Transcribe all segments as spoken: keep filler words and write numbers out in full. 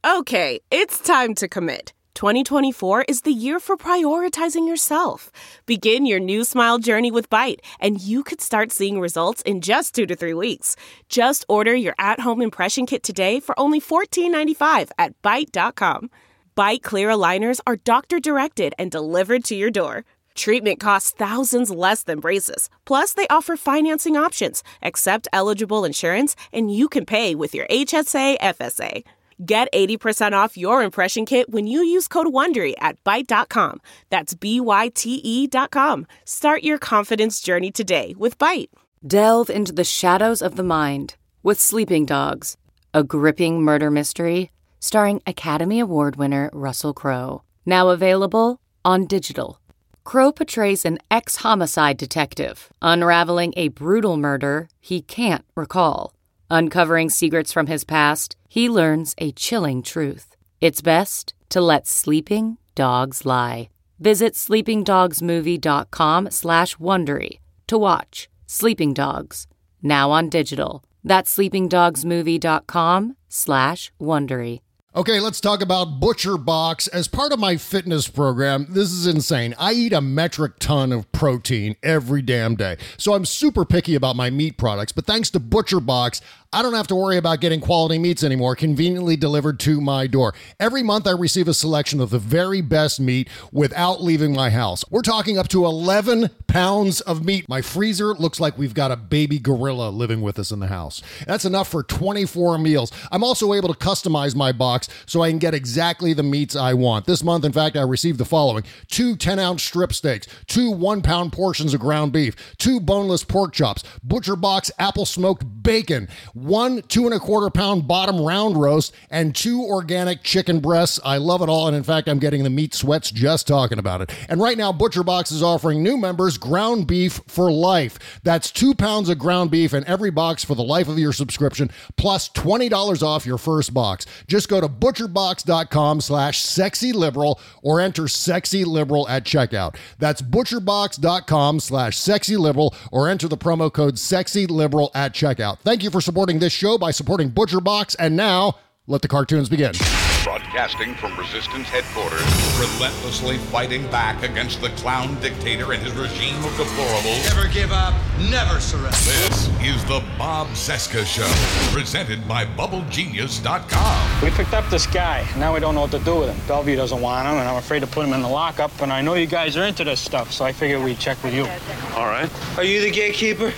Okay, it's time to commit. twenty twenty-four is the year for prioritizing yourself. Begin your new smile journey with Byte, and you could start seeing results in just two to three weeks. Just order your at-home impression kit today for only fourteen ninety-five at byte dot com. Byte clear aligners are doctor-directed and delivered to your door. Treatment costs thousands less than braces. Plus, they offer financing options, accept eligible insurance, and you can pay with your H S A F S A. Get eighty percent off your impression kit when you use code WONDERY at byte dot com. That's B Y T E dot com. Start your confidence journey today with Byte. Delve into the shadows of the mind with Sleeping Dogs, a gripping murder mystery starring Academy Award winner Russell Crowe. Now available on digital. Crowe portrays an ex-homicide detective unraveling a brutal murder he can't recall. Uncovering secrets from his past, he learns a chilling truth. It's best to let sleeping dogs lie. Visit sleepingdogsmovie.com slash Wondery to watch Sleeping Dogs, now on digital. That's sleepingdogsmovie.com slash Wondery. Okay, let's talk about ButcherBox. As part of my fitness program, this is insane. I eat a metric ton of protein every damn day. So I'm super picky about my meat products, but thanks to ButcherBox, I don't have to worry about getting quality meats anymore, conveniently delivered to my door. Every month I receive a selection of the very best meat without leaving my house. We're talking up to eleven pounds of meat. My freezer looks like we've got a baby gorilla living with us in the house. That's enough for twenty-four meals. I'm also able to customize my box so I can get exactly the meats I want. This month, in fact, I received the following: two ten-ounce strip steaks, two one-pound portions of ground beef, two boneless pork chops, ButcherBox apple-smoked bacon, one two and a quarter pound bottom round roast, and two organic chicken breasts. I love it all, and in fact, I'm getting the meat sweats just talking about it. And right now, ButcherBox is offering new members ground beef for life. That's two pounds of ground beef in every box for the life of your subscription, plus twenty dollars off your first box. Just go to butcherbox.com slash sexy liberal or enter sexy liberal at checkout. That's butcherbox.com slash sexy liberal or enter the promo code sexy liberal at checkout. Thank you for supporting this show by supporting ButcherBox, and now let the cartoons begin. Broadcasting from Resistance headquarters, relentlessly fighting back against the clown dictator and his regime of deplorables. Never give up, never surrender. This is the Bob Cesca Show, presented by Bubble Genius dot com. We picked up this guy. Now we don't know what to do with him. Bellevue doesn't want him, and I'm afraid to put him in the lockup. And I know you guys are into this stuff, so I figured we'd check with you. All right. Are you the gatekeeper?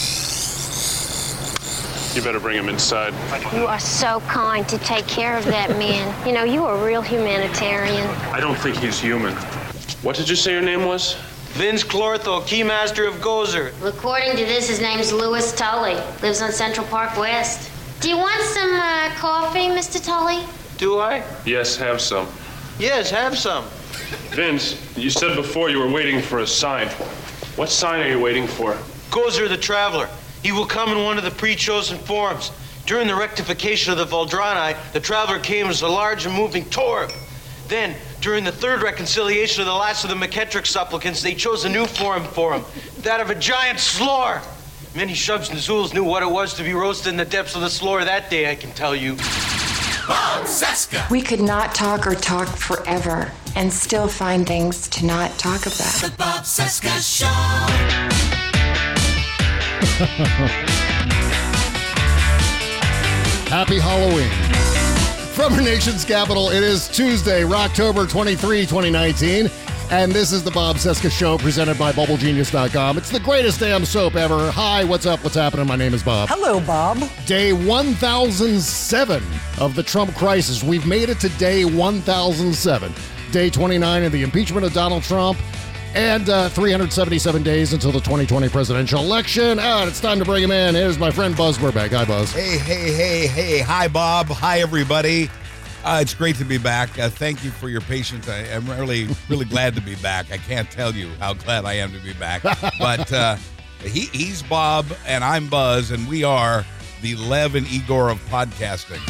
You better bring him inside. You are so kind to take care of that man. You know, you are a real humanitarian. I don't think he's human. What did you say your name was? Vince Clortho, keymaster of Gozer. According to this, his name's Louis Tully. Lives on Central Park West. Do you want some uh, coffee, Mister Tully? Do I? Yes, have some. Yes, have some. Vince, you said before you were waiting for a sign. What sign are you waiting for? Gozer the Traveler. He will come in one of the pre-chosen forms. During the rectification of the Voldrani, the Traveler came as a large and moving torb. Then, during the third reconciliation of the last of the McKettrick supplicants, they chose a new form for him, that of a giant slore. Many Shubs and Zools knew what it was to be roasted in the depths of the slore that day, I can tell you. Bob Cesca. We could not talk or talk forever and still find things to not talk about. The Bob Cesca Show. Happy Halloween. From our nation's capital, it is Tuesday, October twenty-third, twenty nineteen, and this is the Bob Cesca Show presented by Bubble Genius dot com. It's the greatest damn soap ever. Hi, what's up? What's happening? My name is Bob. Hello, Bob. Day one thousand seven of the Trump crisis. We've made it to day one thousand seven. Day twenty-nine of the impeachment of Donald Trump. And uh, three hundred seventy-seven days until the twenty twenty presidential election. Ah, it's time to bring him in. Here's my friend Buzz Burbank. Hi, Buzz. Hey, hey, hey, hey. Hi, Bob. Hi, everybody. Uh, it's great to be back. Uh, thank you for your patience. I am really, really glad to be back. I can't tell you how glad I am to be back. But uh, he, he's Bob, and I'm Buzz, and we are the Lev and Igor of podcasting.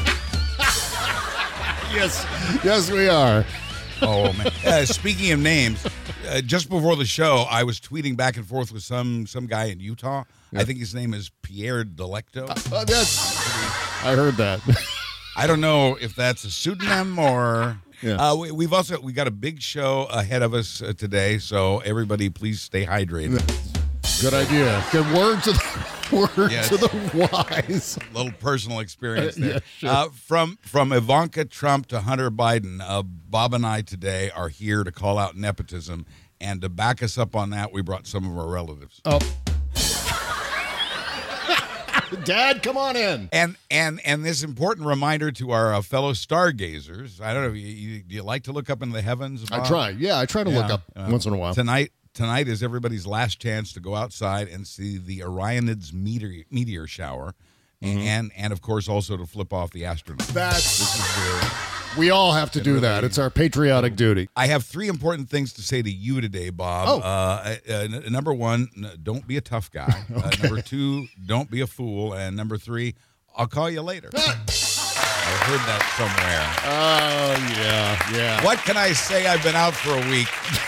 Yes, yes, we are. Oh, man. Uh, speaking of names, uh, just before the show, I was tweeting back and forth with some some guy in Utah. Yep. I think his name is Pierre Delecto. Uh, that's, I heard that. I don't know if that's a pseudonym or. Yeah. Uh, we, we've also we got a big show ahead of us uh, today, so everybody, please stay hydrated. Good idea. Good word to the word Yes. to the wise. A little personal experience there. Yeah, sure. uh, from from Ivanka Trump to Hunter Biden, uh, Bob and I today are here to call out nepotism, and to back us up on that, we brought some of our relatives. Oh. Dad, come on in. And and and this important reminder to our uh, fellow stargazers. I don't know. You, you, do you like to look up into the heavens, Bob? I try. Yeah, I try to look Yeah, up uh, once in a while. Tonight, tonight is everybody's last chance to go outside and see the Orionids meteor meteor shower, Mm-hmm. and and of course also to flip off the astronauts. That's This is the- we all have to It do really- that. It's our patriotic duty. I have three important things to say to you today, Bob. Oh. Uh, uh, n- number one, n- don't be a tough guy. uh, number two, don't be a fool. And number three, I'll call you later. I heard that somewhere. Oh, yeah, yeah. What can I say? I've been out for a week.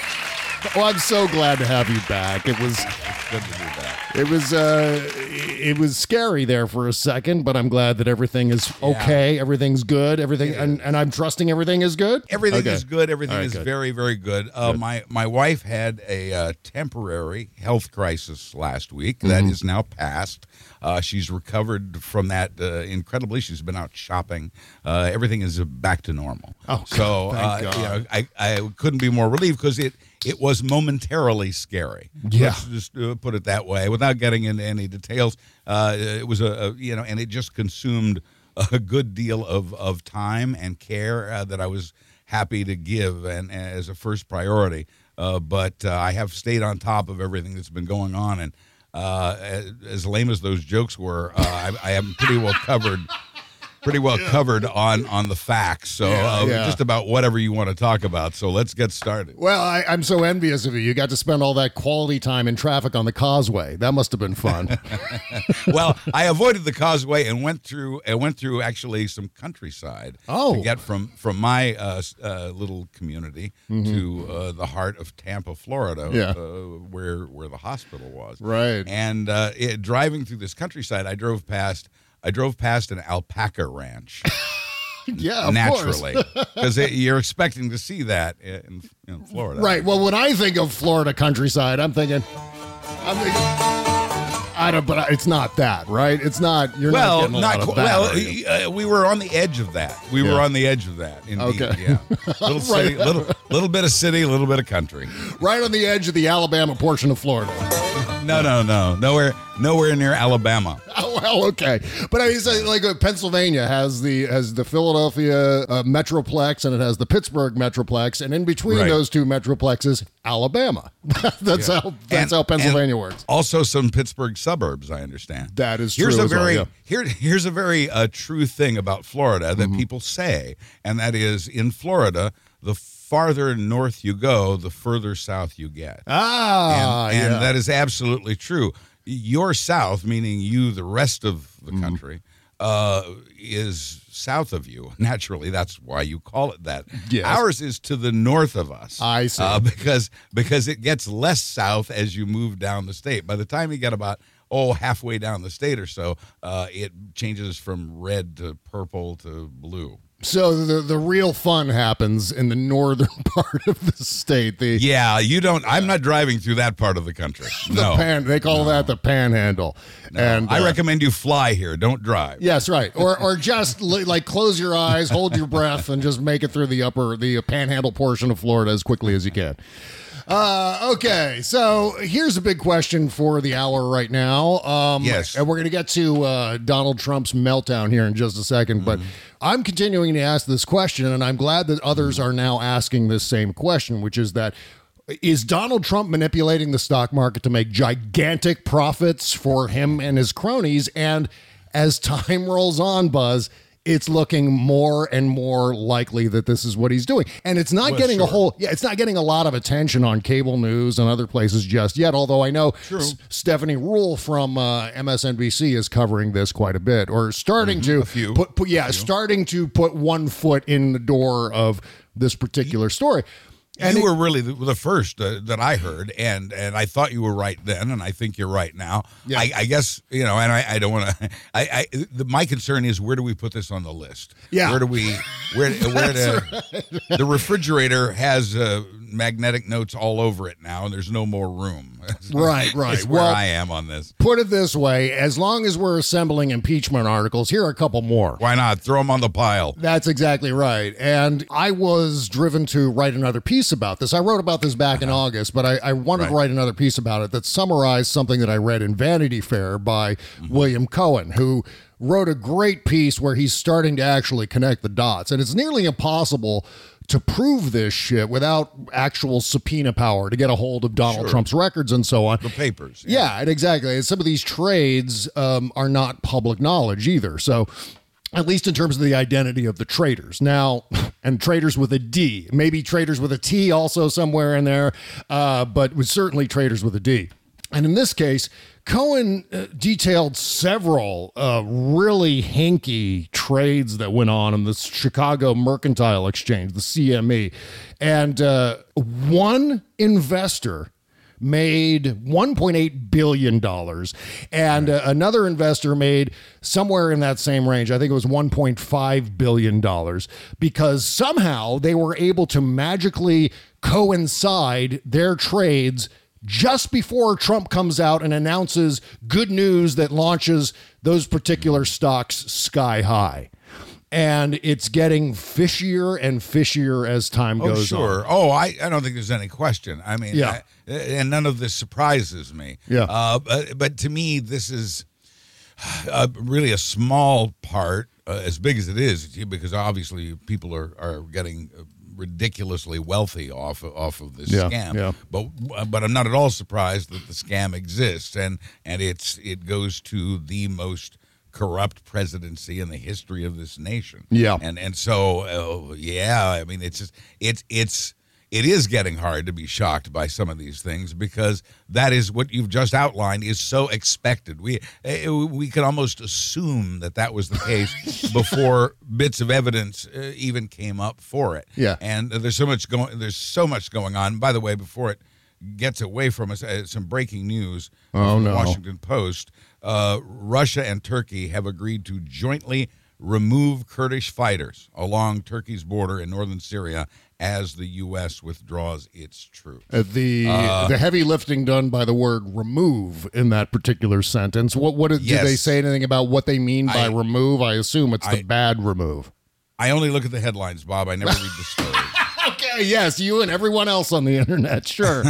Well, I'm so glad to have you back. It was It's good to do that. it was uh it was scary there for a second, but I'm glad that everything is okay. Everything's good. Everything and, and I'm trusting everything is good. Everything Okay. is good. Everything All right, is good. very, very good. Uh, Good. My my wife had a uh, temporary health crisis last week. That Mm-hmm. is now past. Uh, she's recovered from that uh, incredibly. She's been out shopping. Uh, everything is back to normal. Oh, so God, uh, thank you God. know, I I couldn't be more relieved because it. It was momentarily scary. Yeah. Let's just uh, put it that way, without getting into any details. Uh, it was a, a you know, and it just consumed a good deal of, of time and care uh, that I was happy to give and as a first priority. Uh, but uh, I have stayed on top of everything that's been going on, and uh, as, as lame as those jokes were, uh, I, I am pretty well covered. Pretty well covered on on the facts, so uh, yeah. just about whatever you want to talk about. So let's get started. Well, I, I'm so envious of you. You got to spend all that quality time in traffic on the causeway. That must have been fun. Well, I avoided the causeway and went through and went through actually some countryside Oh. to get from from my uh, s- uh, little community to uh, the heart of Tampa, Florida, Mm-hmm. Yeah. uh, where where the hospital was. Right. And uh, it, driving through this countryside, I drove past. I drove past an alpaca ranch. Yeah, of naturally, course. because you're expecting to see that in, in Florida. Right. Well, when I think of Florida countryside, I'm thinking, I'm thinking, I don't, but it's not that, right? It's not. You're Well, not getting a not lot of qu- that, well. are you? uh, we were on the edge of that. We Yeah. were on the edge of that. Indeed, Okay. yeah. Little city, Right. little little bit of city, a little bit of country. Right on the edge of the Alabama portion of Florida. No, no, no, nowhere, nowhere near Alabama. Oh, well, okay, but I mean, it's like uh, Pennsylvania has the has the Philadelphia uh, Metroplex and it has the Pittsburgh Metroplex, and in between Right. those two metroplexes, Alabama. that's how that's And- how Pennsylvania and works. Also, some Pittsburgh suburbs. I understand. That is here's true a as well, very yeah. here here's a very uh, true thing about Florida that Mm-hmm. people say, and that is in Florida, the farther north you go, the further south you get. Ah, and, and yeah. that is absolutely true. Your south, meaning you, the rest of the Mm-hmm. country, uh, is south of you. Naturally, that's why you call it that. Yes. Ours is to the north of us. I see. Uh, because because it gets less south as you move down the state. By the time you get about oh halfway down the state or so, uh, it changes from red to purple to blue. So the the real fun happens in the northern part of the state. The Yeah, you don't. I'm not driving through that part of the country. the No, pan, they call that the panhandle. And I uh, recommend you fly here. Don't drive. Yes, right. Or or just li- like close your eyes, hold your breath, and just make it through the upper the panhandle portion of Florida as quickly as you can. Uh, okay, so here's a big question for the hour right now. Um, Yes. and we're going to get to uh, Donald Trump's meltdown here in just a second, but I'm continuing to ask this question, and I'm glad that others are now asking this same question, which is that is Donald Trump manipulating the stock market to make gigantic profits for him and his cronies? And as time rolls on, Buzz, it's looking more and more likely that this is what he's doing. And it's not Well, getting a sure. whole, yeah, it's not getting a lot of attention on cable news and other places just yet. Although I know S- Stephanie Rule from uh, M S N B C is covering this quite a bit, or starting to A few. put, put yeah, starting to put one foot in the door of this particular story. And you it, were really the, the first uh, that I heard, and and I thought you were right then, and I think you're right now. Yeah. I, I guess, you know, and I, I don't want to. I, I the, my concern is, where do we put this on the list? Yeah. Where do we? Where where to? right. The refrigerator has uh, magnetic notes all over it now, and there's no more room. Right, right. That's where Well, I am on this. Put it this way: as long as we're assembling impeachment articles, here are a couple more. Why not throw them on the pile? That's exactly right. And I was driven to write another piece about this. I wrote about this back in August, but I, I wanted Right. to write another piece about it that summarized something that I read in Vanity Fair by Mm-hmm. William Cohen, who wrote a great piece where he's starting to actually connect the dots. And it's nearly impossible to prove this shit without actual subpoena power to get a hold of Donald Sure. Trump's records and so on. The papers. Yeah, and exactly. And some of these trades um, are not public knowledge either. So, at least in terms of the identity of the traders. Now, and traders with a D, maybe traders with a T also somewhere in there, uh, but with certainly traders with a D. And in this case, Cohen uh, detailed several uh, really hinky trades that went on in the Chicago Mercantile Exchange, the C M E. And uh, one investor made one point eight billion dollars, and uh, another investor made somewhere in that same range. I think it was one point five billion dollars, because somehow they were able to magically coincide their trades just before Trump comes out and announces good news that launches those particular stocks sky high. And it's getting fishier and fishier as time Oh, goes sure. on. Oh, I, I don't think there's any question. I mean, Yeah. I, and none of this surprises me. Yeah. Uh, but, but to me, this is uh, really a small part, uh, as big as it is, because obviously people are, are getting ridiculously wealthy off of, off of this Yeah, scam. yeah. But but I'm not at all surprised that the scam exists, and and it's it goes to the most corrupt presidency in the history of this nation. Yeah. And and so uh, yeah, I mean it's just it's it's it is getting hard to be shocked by some of these things, because that is what you've just outlined is so expected. We uh, we could almost assume that that was the case before bits of evidence uh, even came up for it. Yeah. And there's so much going there's so much going on. By the way, before it gets away from us, uh, some breaking news Oh, from no. the Washington Post. Uh, Russia and Turkey have agreed to jointly remove Kurdish fighters along Turkey's border in northern Syria as the U S withdraws its troops. Uh, the Uh, the heavy lifting done by the word remove in that particular sentence. What what did, Yes. did they say anything about what they mean by I- remove? I assume it's the I- bad remove. I only look at the headlines, Bob. I never read the stories. Okay, yes, you and everyone else on the internet, sure.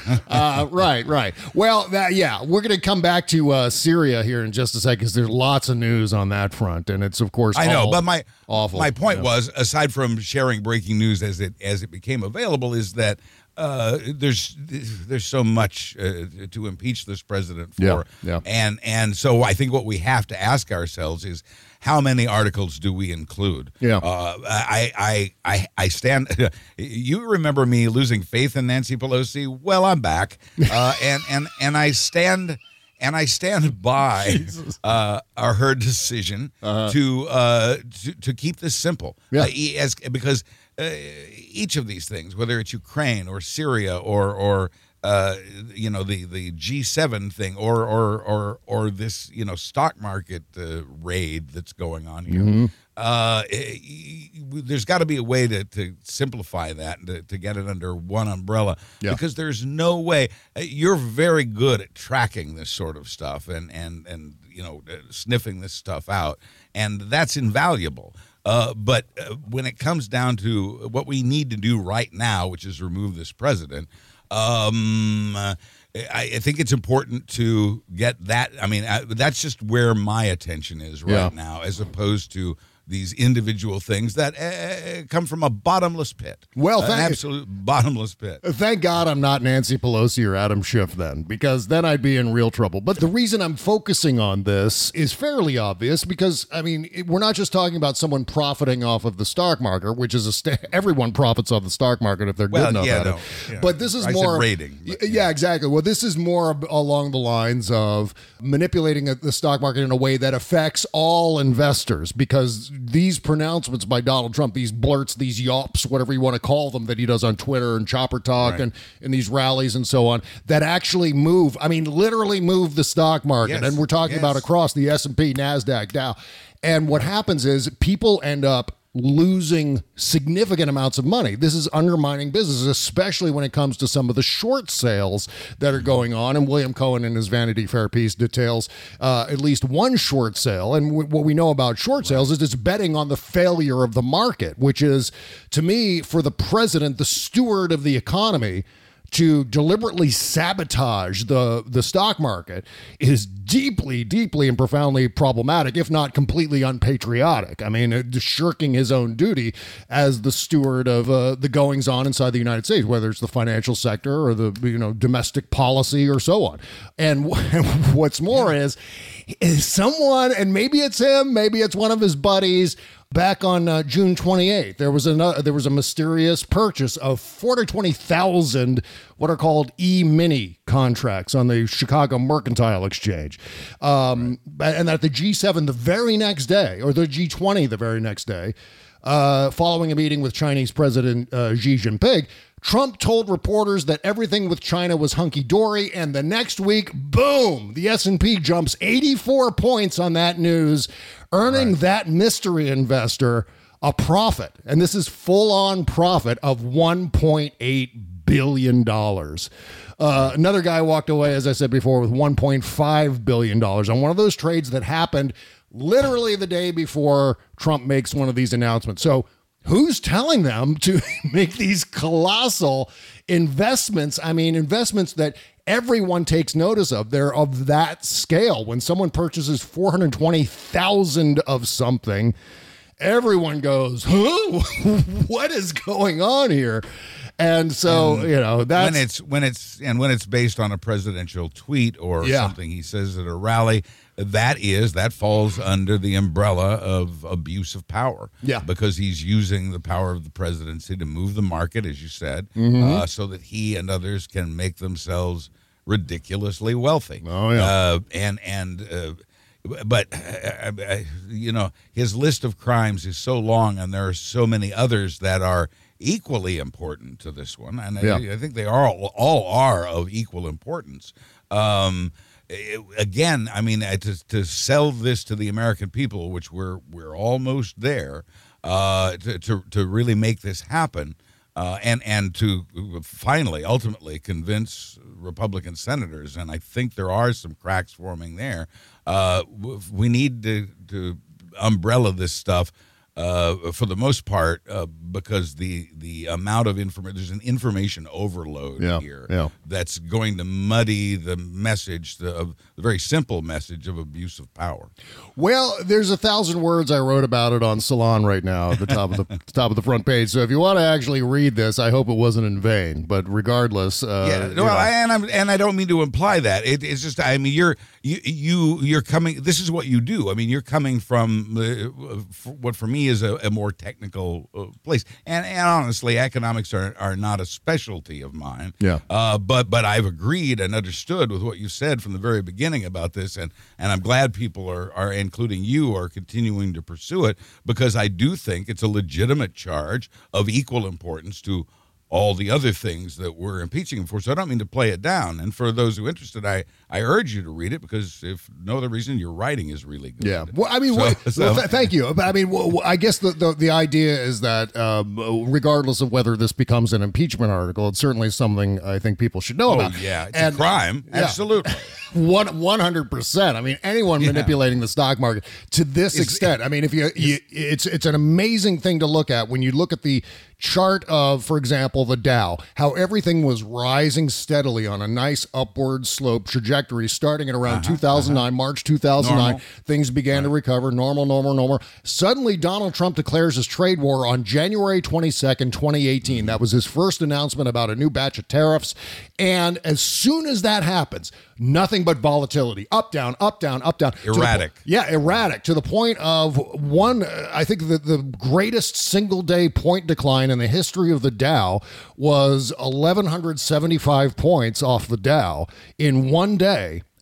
uh, right, right. Well, that yeah, we're going to come back to uh, Syria here in just a second, because there's lots of news on that front, and it's of course I know, all but my awful. my point Yeah. was, aside from sharing breaking news as it as it became available, is that uh, there's there's so much uh, to impeach this president for, Yeah, yeah. and and so I think what we have to ask ourselves is, how many articles do we include? Yeah. Uh, I, I, I, I stand. You remember me losing faith in Nancy Pelosi? Well, I'm back, uh, and and and I stand. And I stand by uh, our her decision Uh-huh. to, uh, to to keep this simple. Yeah. Uh, e- as because uh, each of these things, whether it's Ukraine or Syria or or uh, you know the, the G seven thing or or or or this you know stock market uh, raid that's going on here. Mm-hmm. Uh, eh, there's got to be a way to, to simplify that and to, to get it under one umbrella, Yeah. because there's no way. uh, You're very good at tracking this sort of stuff and and and you know uh, sniffing this stuff out, and that's invaluable. Uh, but uh, when it comes down to what we need to do right now, which is remove this president, um, uh, I, I think it's important to get that. I mean, I, that's just where my attention is right Yeah. now, as opposed to these individual things that uh, come from a bottomless pit. Well, an thank- absolute bottomless pit. Thank God I'm not Nancy Pelosi or Adam Schiff then, because then I'd be in real trouble. But the reason I'm focusing on this is fairly obvious, because, I mean, it, we're not just talking about someone profiting off of the stock market, which is a st- everyone profits off the stock market if they're Well, good enough yeah, at no, it. yeah. But this is I said more rating, Y- but, yeah. exactly. Well, this is more ab- along the lines of manipulating a- the stock market in a way that affects all investors, because these pronouncements by Donald Trump, these blurts, these yawps, whatever you want to call them, that he does on Twitter and Chopper Talk right. and in these rallies and so on, that actually move, I mean, literally move the stock market. Yes. And we're talking yes. about across the S and P, NASDAQ, Dow. And what happens is people end up losing significant amounts of money. This is undermining businesses, especially when it comes to some of the short sales that are going on. And William Cohen in his Vanity Fair piece details uh, at least one short sale. And w- what we know about short sales is it's betting on the failure of the market, which is, to me, for the president, the steward of the economy, to deliberately sabotage the, the stock market is deeply, deeply and profoundly problematic, if not completely unpatriotic. I mean, uh, shirking his own duty as the steward of uh, the goings-on inside the United States, whether it's the financial sector or the you know domestic policy or so on. And w- what's more is, is someone, and maybe it's him, maybe it's one of his buddies, back on uh, June twenty-eighth, there was a there was a mysterious purchase of four hundred twenty thousand what are called E-mini contracts on the Chicago Mercantile Exchange, um, right. and at the G seven the very next day, or the G twenty the very next day, uh, following a meeting with Chinese President uh, Xi Jinping, Trump told reporters that everything with China was hunky-dory, and the next week, boom, the S and P jumps eighty-four points on that news, earning right. that mystery investor a profit. And this is full-on profit of one point eight billion dollars. Uh, another guy walked away, as I said before, with one point five billion dollars on one of those trades that happened literally the day before Trump makes one of these announcements. So who's telling them to make these colossal investments? I mean, investments that everyone takes notice of. They're of that scale. When someone purchases four hundred twenty thousand of something, everyone goes, huh? What is going on here? And so, and you know, that's when it's when it's and when it's based on a presidential tweet or yeah. something he says at a rally, that is that falls under the umbrella of abuse of power. Yeah, because he's using the power of the presidency to move the market, as you said, mm-hmm. uh, so that he and others can make themselves ridiculously wealthy. Oh yeah, uh, and and. Uh, But, uh, uh, you know, his list of crimes is so long, and there are so many others that are equally important to this one. And yeah. I, I think they are all, all are of equal importance. Um, it, again, I mean, uh, to, to sell this to the American people, which we're we're almost there, uh, to, to, to really make this happen, uh, and, and to finally, ultimately convince Republican senators, and I think there are some cracks forming there. Uh, we need to, to umbrella this stuff uh, for the most part uh, because the the amount of information, there's an information overload yeah, here yeah. that's going to muddy the message, the, of, the very simple message of abuse of power. Well, there's a thousand words I wrote about it on Salon right now at the top of the top of the front page. So if you want to actually read this, I hope it wasn't in vain. But regardless, uh, yeah, no, I, and I'm, and I don't mean to imply that. It, it's just, I mean, you're you you you're coming. This is what you do. I mean, you're coming from uh, what for me is a, a more technical uh, place. And, and honestly, economics are, are not a specialty of mine. Yeah. Uh, but but I've agreed and understood with what you said from the very beginning about this, and and I'm glad people are are including you are continuing to pursue it, because I do think it's a legitimate charge of equal importance to all the other things that we're impeaching him for. So I don't mean to play it down. And for those who are interested, I, I urge you to read it, because if no other reason, your writing is really good. Yeah. Well, I mean, so, well, so. th- thank you. But I mean, well, I guess the, the, the idea is that um, regardless of whether this becomes an impeachment article, it's certainly something I think people should know oh, about. yeah. It's and, a crime. Yeah. Absolutely. One one hundred percent. I mean, anyone yeah. manipulating the stock market to this It's, extent. I mean, if you, you, it's it's an amazing thing to look at when you look at the chart of, for example, the Dow, how everything was rising steadily on a nice upward slope trajectory, starting at around uh-huh, two thousand nine, uh-huh. March two thousand nine. Normal. Things began right. to recover. Normal, normal, normal. Suddenly, Donald Trump declares his trade war on January twenty-second, twenty eighteen. Mm-hmm. That was his first announcement about a new batch of tariffs. And as soon as that happens, nothing but volatility. Up, down, up, down, up, down. Erratic. Po- yeah, erratic. To the point of one, uh, I think the, the greatest single day point decline in the history of the Dow was eleven seventy-five points off the Dow in one day.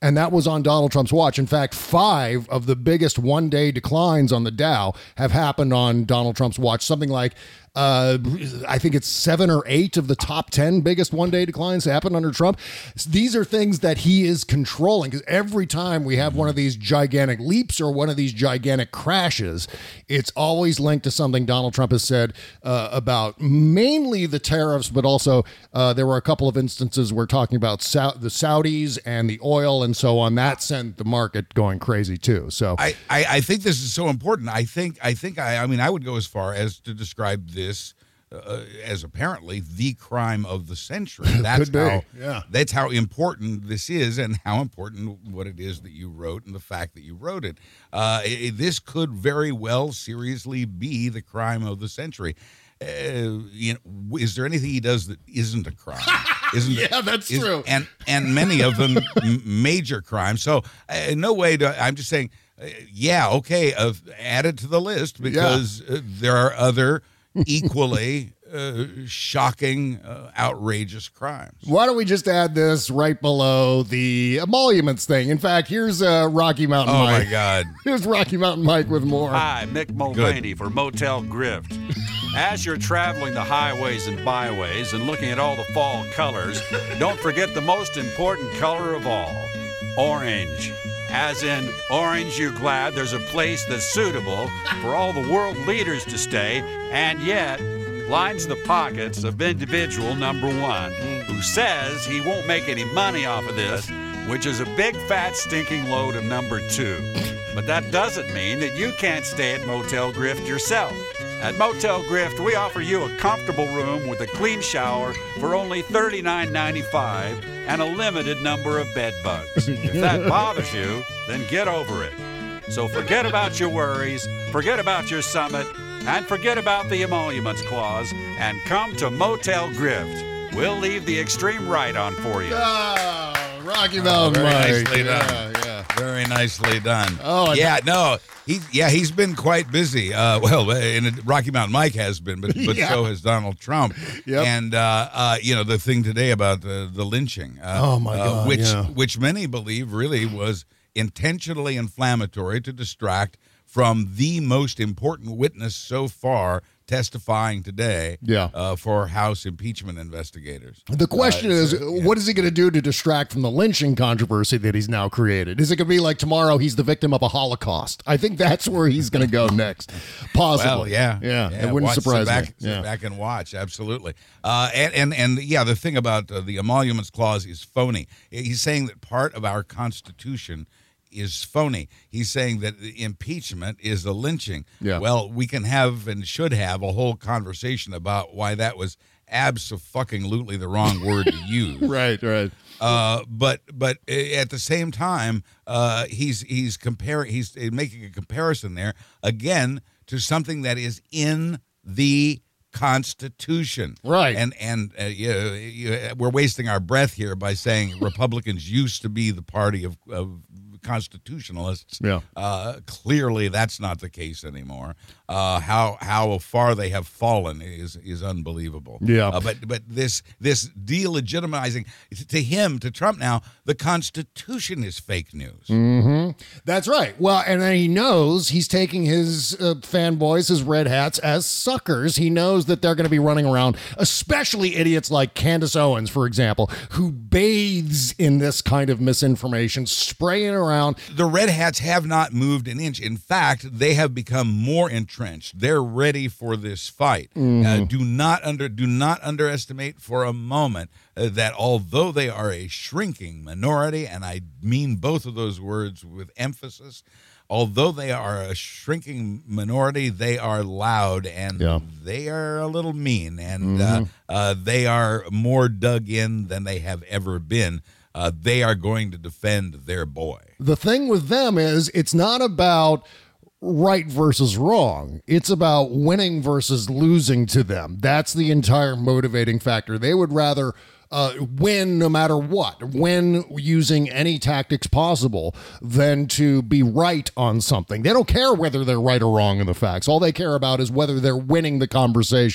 And that was on Donald Trump's watch. In fact, five of the biggest one-day declines on the Dow have happened on Donald Trump's watch. Something like Uh, I think it's seven or eight of the top ten biggest one-day declines happened under Trump. These are things that he is controlling, because every time we have one of these gigantic leaps or one of these gigantic crashes, it's always linked to something Donald Trump has said uh, about mainly the tariffs, but also uh, there were a couple of instances where talking about Sa- the Saudis and the oil and so on. That sent the market going crazy too. So I, I, I think this is so important. I think I think I I mean I would go as far as to describe this. This uh, as apparently the crime of the century. That's how yeah. that's how important this is, and how important what it is that you wrote, and the fact that you wrote it. Uh, it this could very well seriously be the crime of the century. Uh, you know, is there anything he does that isn't a crime? Isn't yeah, that's is, true. And and many of them m- major crimes. So uh, in no way do I'm just saying. Uh, yeah, okay. Uh, add it to the list, because yeah. uh, there are other. equally uh, shocking, uh, outrageous crimes. Why don't we just add this right below the emoluments thing? In fact, here's uh, Rocky Mountain oh Mike. Oh, my God. Here's Rocky Mountain Mike with more. Hi, Mick Mulvaney for Motel Grift. As you're traveling the highways and byways and looking at all the fall colors, don't forget the most important color of all, orange. As in, orange, you're glad there's a place that's suitable for all the world leaders to stay, and yet lines the pockets of individual number one, who says he won't make any money off of this, which is a big, fat, stinking load of number two. But that doesn't mean that you can't stay at Motel Grift yourself. At Motel Grift, we offer you a comfortable room with a clean shower for only thirty-nine ninety-five and a limited number of bed bugs. If that bothers you, then get over it. So forget about your worries, forget about your summit, and forget about the emoluments clause, and come to Motel Grift. We'll leave the extreme right on for you. Oh, Rocky Mountain oh, very Mike. nicely yeah, done. Yeah. Very nicely done. Oh, yeah, no. He, yeah, he's been quite busy. Uh, well, and Rocky Mountain Mike has been, but but yeah. so has Donald Trump. Yep. And uh, uh, you know, the thing today about the the lynching. Uh, oh my uh, God! Which yeah. which many believe really was intentionally inflammatory to distract from the most important witness so far testifying today yeah. uh, for House impeachment investigators. The question uh, is, so, yeah. what is he going to do to distract from the lynching controversy that he's now created? Is it going to be like tomorrow he's the victim of a Holocaust? I think that's where he's going to go next. Possibly. Well, yeah. Yeah, yeah. it wouldn't watch, surprise sit back, me. Sit Yeah. back and watch, absolutely. Uh, and, and, and, yeah, the thing about uh, the emoluments clause is phony. He's saying that part of our Constitution is phony. He's saying that the impeachment is a lynching. Yeah. Well, we can have and should have a whole conversation about why that was abso-fucking-lutely the wrong word to use. Right, right. Uh, but but at the same time, uh, he's he's comparing he's making a comparison there again to something that is in the Constitution. Right. And and uh, you know, you, we're wasting our breath here by saying Republicans used to be the party of, of constitutionalists. Yeah. Uh, clearly, that's not the case anymore. Uh, how how far they have fallen is is unbelievable. Yeah. Uh, but but this this delegitimizing to him, to Trump now, the Constitution is fake news. Mm-hmm. That's right. Well, and then he knows he's taking his uh, fanboys, his red hats, as suckers. He knows that they're going to be running around, especially idiots like Candace Owens, for example, who bathes in this kind of misinformation, spraying around. The red hats have not moved an inch. In fact, they have become more entrenched. They're ready for this fight. Mm-hmm. Uh, do not under do not underestimate for a moment uh, that although they are a shrinking minority, and I mean both of those words with emphasis, although they are a shrinking minority, they are loud and yeah. they are a little mean, and mm-hmm. uh, uh, they are more dug in than they have ever been. Uh, they are going to defend their boy. The thing with them is it's not about right versus wrong. It's about winning versus losing to them. That's the entire motivating factor. They would rather uh, win no matter what, win using any tactics possible than to be right on something. They don't care whether they're right or wrong in the facts. All they care about is whether they're winning the conversation.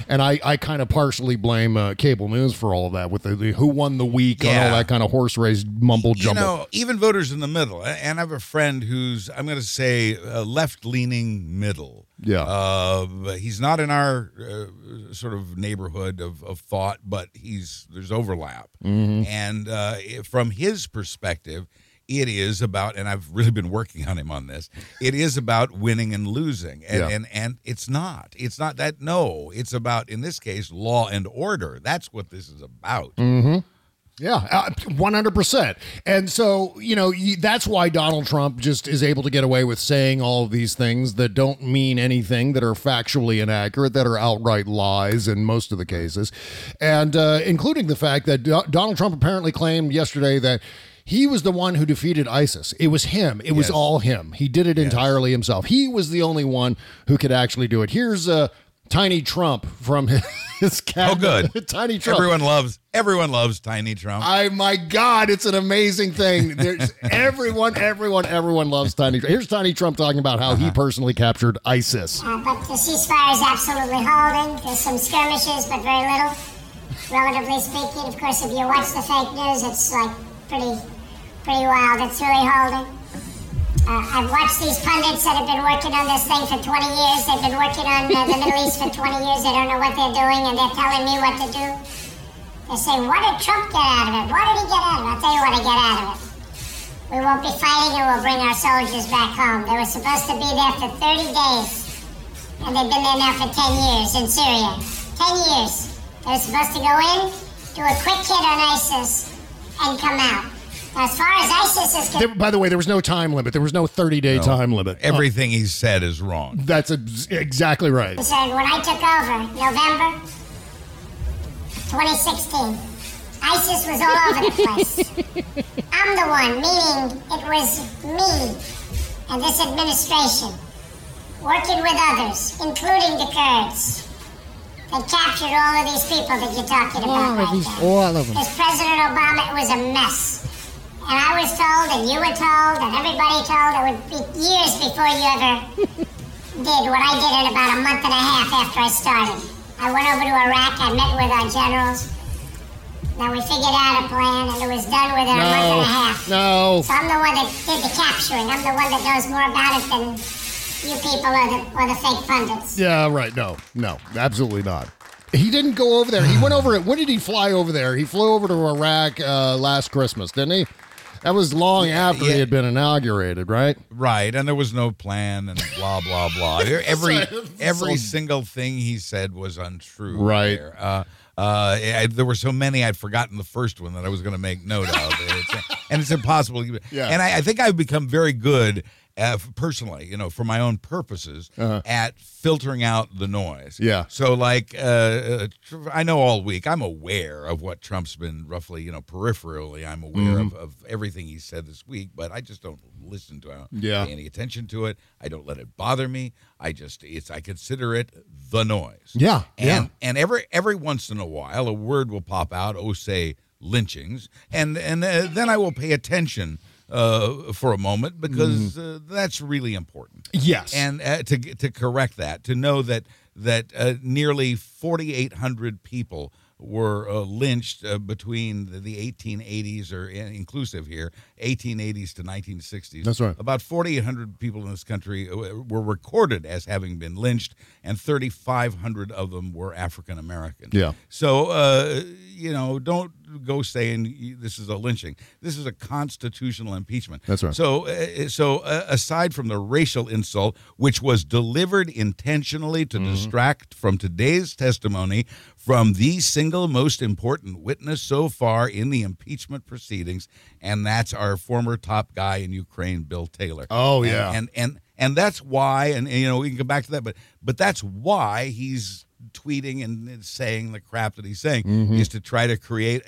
And I, I kind of partially blame uh, cable news for all of that with the, the who won the week Yeah. and all that kind of horse race mumble You jumble. know, even voters in the middle, and I have a friend who's, I'm going to say, uh, left-leaning middle. Yeah. Uh, he's not in our uh, sort of neighborhood of, of thought, but he's there's overlap. Mhm. And uh, from his perspective, it is about, and I've really been working on him on this, it is about winning and losing. And, Yeah. and, and it's not. It's not that, no. It's about, in this case, law and order. That's what this is about. Mm-hmm. Yeah, uh, one hundred percent. And so, you know, you, that's why Donald Trump just is able to get away with saying all of these things that don't mean anything, that are factually inaccurate, that are outright lies in most of the cases. And uh, including the fact that Do- Donald Trump apparently claimed yesterday that he was the one who defeated ISIS. It was him. It was Yes. all him. He did it entirely himself. He was the only one who could actually do it. Here's uh, Tiny Trump from his, his cat. Oh, good. Tiny Trump. Everyone loves, everyone loves Tiny Trump. I my God, it's an amazing thing. There's everyone, everyone, everyone loves Tiny Trump. Here's Tiny Trump talking about how he personally captured ISIS. Uh, but the ceasefire is absolutely holding. There's some skirmishes, but very little. Relatively speaking, of course, if you watch the fake news, it's like pretty, pretty wild. It's really holding. Uh, I've watched these pundits that have been working on this thing for twenty years. They've been working on uh, the Middle East for twenty years. They don't know what they're doing, and they're telling me what to do. They're saying, what did Trump get out of it? What did he get out of it? I'll tell you what he got out of it. We won't be fighting, and we'll bring our soldiers back home. They were supposed to be there for thirty days, and they've been there now for ten years in Syria. ten years. They were supposed to go in, do a quick hit on ISIS, and come out. As far as ISIS is concerned, There, by the way, there was no time limit. There was no thirty-day No. time limit. Everything he said is wrong. Uh, that's ex- exactly right. when I took over, November twenty sixteen, ISIS was all over the place. I'm the one, meaning it was me and this administration, working with others, including the Kurds, that captured all of these people that you're talking about right now. all of them. As President Obama, it was a mess. And I was told, and you were told, and everybody told, it would be years before you ever did what I did in about a month and a half after I started. I went over to Iraq, I met with our generals. Now we figured out a plan, and it was done within a month and a half. No. So I'm the one that did the capturing. I'm the one that knows more about it than you people or the, or the fake pundits. Yeah, right. No, no, absolutely not. He didn't go over there. He went over it. When did he fly over there? He flew over to Iraq uh, last Christmas, didn't he? That was long after yeah. he had been inaugurated, right? Right, and there was no plan and blah, blah, blah. Every right. every So- single thing he said was untrue. Right. There, uh, uh, I, there were so many I'd forgotten the first one that I was going to make note of. It's, and it's impossible. Yeah. And I, I think I've become very good Uh, personally, you know, for my own purposes, Uh-huh. at filtering out the noise. Yeah. So, like, uh, uh, tr- I know all week I'm aware of what Trump's been roughly, you know, peripherally. I'm aware Mhm. of, of everything he said this week, but I just don't listen to it. Yeah. Pay any attention to it. I don't let it bother me. I just, it's, I consider it the noise. Yeah, And, yeah. and every every once in a while, a word will pop out. Oh, say lynchings, and and uh, then I will pay attention uh, for a moment because uh, that's really important. Yes. And uh, to to correct that, to know that that uh, nearly forty-eight hundred people were uh, lynched uh, between the, the eighteen eighties, or uh, inclusive here, eighteen eighties to nineteen sixties. That's right. About forty-eight hundred people in this country uh, were recorded as having been lynched, and thirty-five hundred of them were African American. Yeah. So, uh, you know, don't go saying this is a lynching. This is a constitutional impeachment. That's right. So, uh, so uh, aside from the racial insult, which was delivered intentionally to Mm-hmm. distract from today's testimony from the single most important witness so far in the impeachment proceedings, and that's our former top guy in Ukraine, Bill Taylor. Oh, And- yeah. and and and that's why, and you know, we can go back to that, but but that's why he's tweeting and saying the crap that he's saying, Mhm. is to try to create a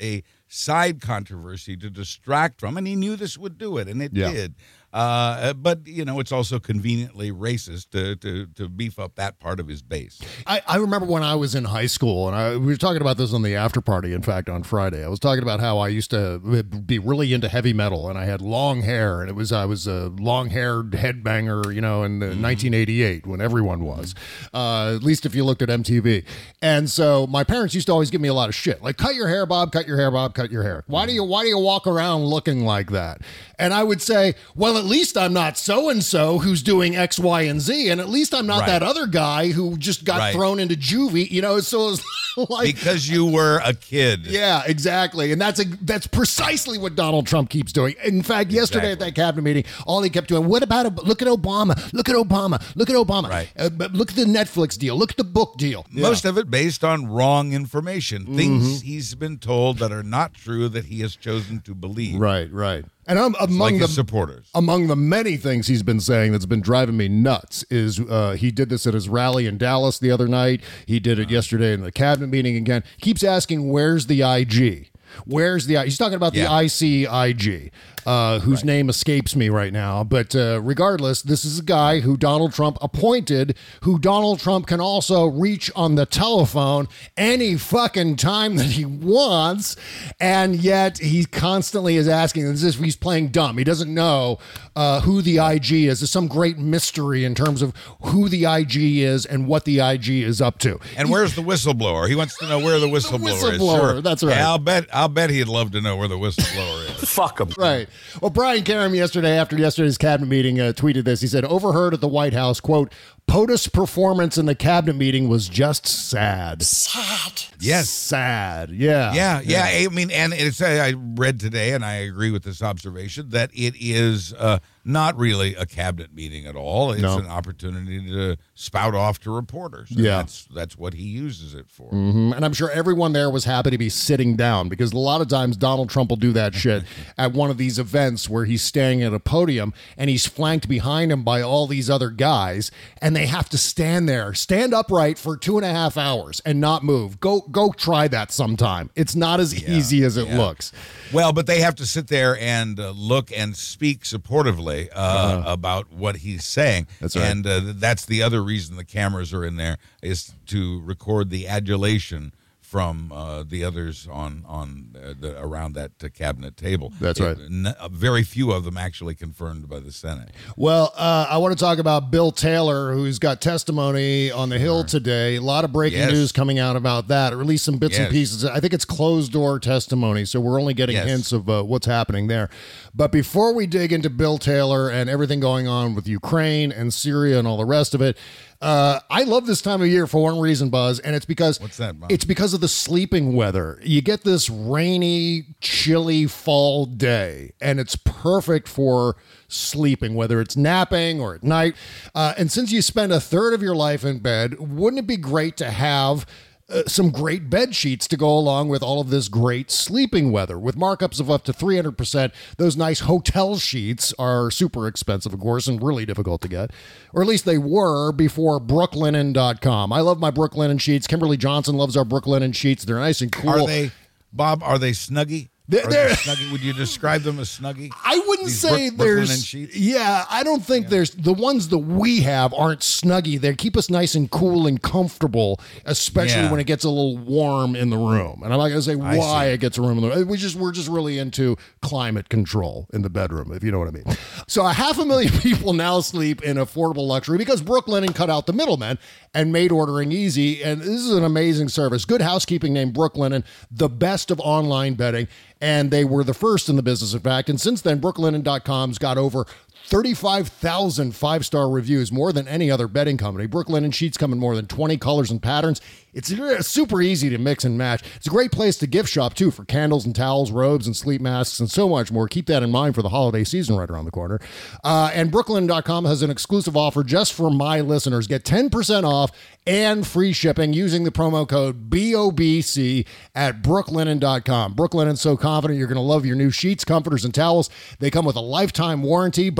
side controversy to distract from, and he knew this would do it, and it Yeah. did. Uh, but, you know, it's also conveniently racist to, to, to beef up that part of his base. I, I remember when I was in high school, and I, we were talking about this on the after party, in fact, on Friday. I was talking about how I used to be really into heavy metal, and I had long hair, and it was I was a long-haired headbanger, you know, in mm-hmm. nineteen eighty-eight when everyone was, uh, at least if you looked at M T V. And so my parents used to always give me a lot of shit, like, cut your hair, Bob, cut your hair, Bob, cut your hair. Why do you, why do you walk around looking like that? And I would say, well, at least I'm not so-and-so who's doing X, Y, and Z, and at least I'm not Right. that other guy who just got Right. thrown into juvie, you know, so it's like... Because you were a kid. Yeah, exactly. And that's a, that's precisely what Donald Trump keeps doing. In fact, yesterday Exactly. at that cabinet meeting, all he kept doing, what about, a, look at Obama, look at Obama, look at Obama, Right. uh, but look at the Netflix deal, look at the book deal. Most of it based on wrong information, Mm-hmm. things he's been told that are not true that he has chosen to believe. Right, right. And I'm among like the his supporters. Among the many things he's been saying that's been driving me nuts is uh, he did this at his rally in Dallas the other night. He did it yesterday in the cabinet meeting again. Keeps asking, where's the I G? Where's the, he's talking about the Yeah. I C I G, uh, whose right. name escapes me right now. But uh, regardless, this is a guy who Donald Trump appointed, who Donald Trump can also reach on the telephone any fucking time that he wants. And yet he constantly is asking, as if he's playing dumb. He doesn't know uh, who the I G is. There's some great mystery in terms of who the I G is and what the I G is up to. And he, where's the whistleblower? He wants to know where the whistleblower, the whistleblower is. Sure. That's right. Yeah, I'll bet. I'll bet he'd love to know where the whistleblower is. Fuck him. Right. Well, Brian Karem yesterday, after yesterday's cabinet meeting, uh, tweeted this. He said, overheard at the White House, quote, POTUS performance in the cabinet meeting was just sad. Sad. Yes. Sad. Yeah. Yeah. Yeah. I mean, and it's, I read today, and I agree with this observation, that it is uh, not really a cabinet meeting at all. It's No. an opportunity to spout off to reporters. And Yeah. That's, that's what he uses it for. Mm-hmm. And I'm sure everyone there was happy to be sitting down, because a lot of times Donald Trump will do that shit at one of these events where he's standing at a podium and he's flanked behind him by all these other guys, and they have to stand there, stand upright for two and a half hours and not move. Go, go try that sometime. It's not as Yeah, easy as it yeah. looks. Well, but they have to sit there and uh, look and speak supportively uh, Uh-huh. about what he's saying. That's right. And uh, that's the other reason the cameras are in there, is to record the adulation from uh, the others on on uh, the, around that uh, cabinet table. That's It- right. n- uh, very few of them actually confirmed by the Senate. Well, uh, I want to talk about Bill Taylor, who's got testimony on the Hill today. A lot of breaking Yes. news coming out about that, or at least some bits and Yes. pieces. I think it's closed door testimony, so we're only getting Yes. hints of uh, what's happening there. But before we dig into Bill Taylor and everything going on with Ukraine and Syria and all the rest of it, uh, I love this time of year for one reason, Buzz, and it's because What's that, Bob? it's because of the sleeping weather. You get this rainy, chilly fall day, and it's perfect for sleeping, whether it's napping or at night. Uh, and since you spend a third of your life in bed, wouldn't it be great to have Uh, some great bed sheets to go along with all of this great sleeping weather? With markups of up to three hundred percent, those nice hotel sheets are super expensive, of course, and really difficult to get. Or at least they were before brooklinen dot com. I love my Brooklinen sheets. Kimberly Johnson loves our Brooklinen sheets. They're nice and cool. Are they, Bob, are they Snuggie? They're- Are they they're- Snuggie? Would you describe them as Snuggie? I wouldn't These say Brook- Brooklinen there's. sheets? Yeah, I don't think there's. The ones that we have aren't Snuggie. They keep us nice and cool and comfortable, especially Yeah. when it gets a little warm in the room. And I'm not going to say I why see. it gets warm in the room. We just we're just really into climate control in the bedroom, if you know what I mean. So a half a million people now sleep in affordable luxury because Brooklinen cut out the middlemen and made ordering easy. And this is an amazing service. Good Housekeeping named Brooklinen the best of online bedding. And they were the first in the business, in fact. And since then, brooklinen dot com's got over thirty-five thousand five-star reviews, more than any other bedding company. Brooklinen sheets come in more than twenty colors and patterns. It's super easy to mix and match. It's a great place to gift shop, too, for candles and towels, robes and sleep masks, and so much more. Keep that in mind for the holiday season right around the corner. Uh, and brooklinen dot com has an exclusive offer just for my listeners. Get ten percent off and free shipping using the promo code B O B C at brooklinen dot com. Brooklinen's so confident you're going to love your new sheets, comforters, and towels. They come with a lifetime warranty, but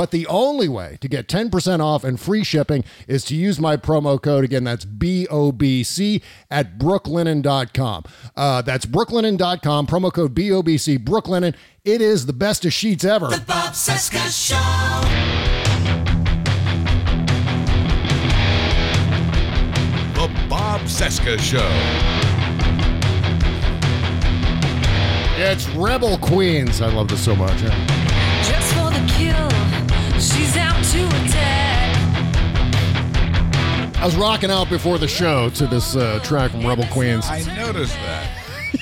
But the only way to get ten percent off and free shipping is to use my promo code. Again, that's B O B C at brooklinen dot com. Uh, that's brooklinen dot com, promo code B O B C, Brooklinen. It is the best of sheets ever. The Bob Cesca Show. The Bob Cesca Show. It's Rebel Queens. I love this so much. Yeah. Just for the kill, she's out to attack. I was rocking out before the show to this uh, track from Rebel Queens. I noticed that.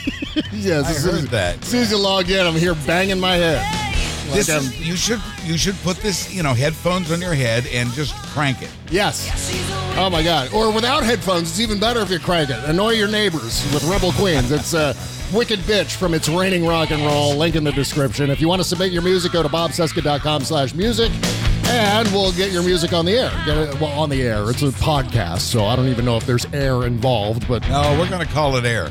Yes, I as heard soon as, that. As soon as you log in, I'm here banging my head. This Like is, you should you should put this, you know, headphones on your head and just crank it. Yes. Oh my God. Or without headphones, it's even better if you crank it. Annoy your neighbors with Rebel Queens. It's uh, Wicked Bitch from It's Raining Rock and Roll. Link in the description. If you want to submit your music, go to bob cesca dot com slash music. And we'll get your music on the air. Get it well on the air. It's a podcast, so I don't even know if there's air involved, but no, we're going to call it air.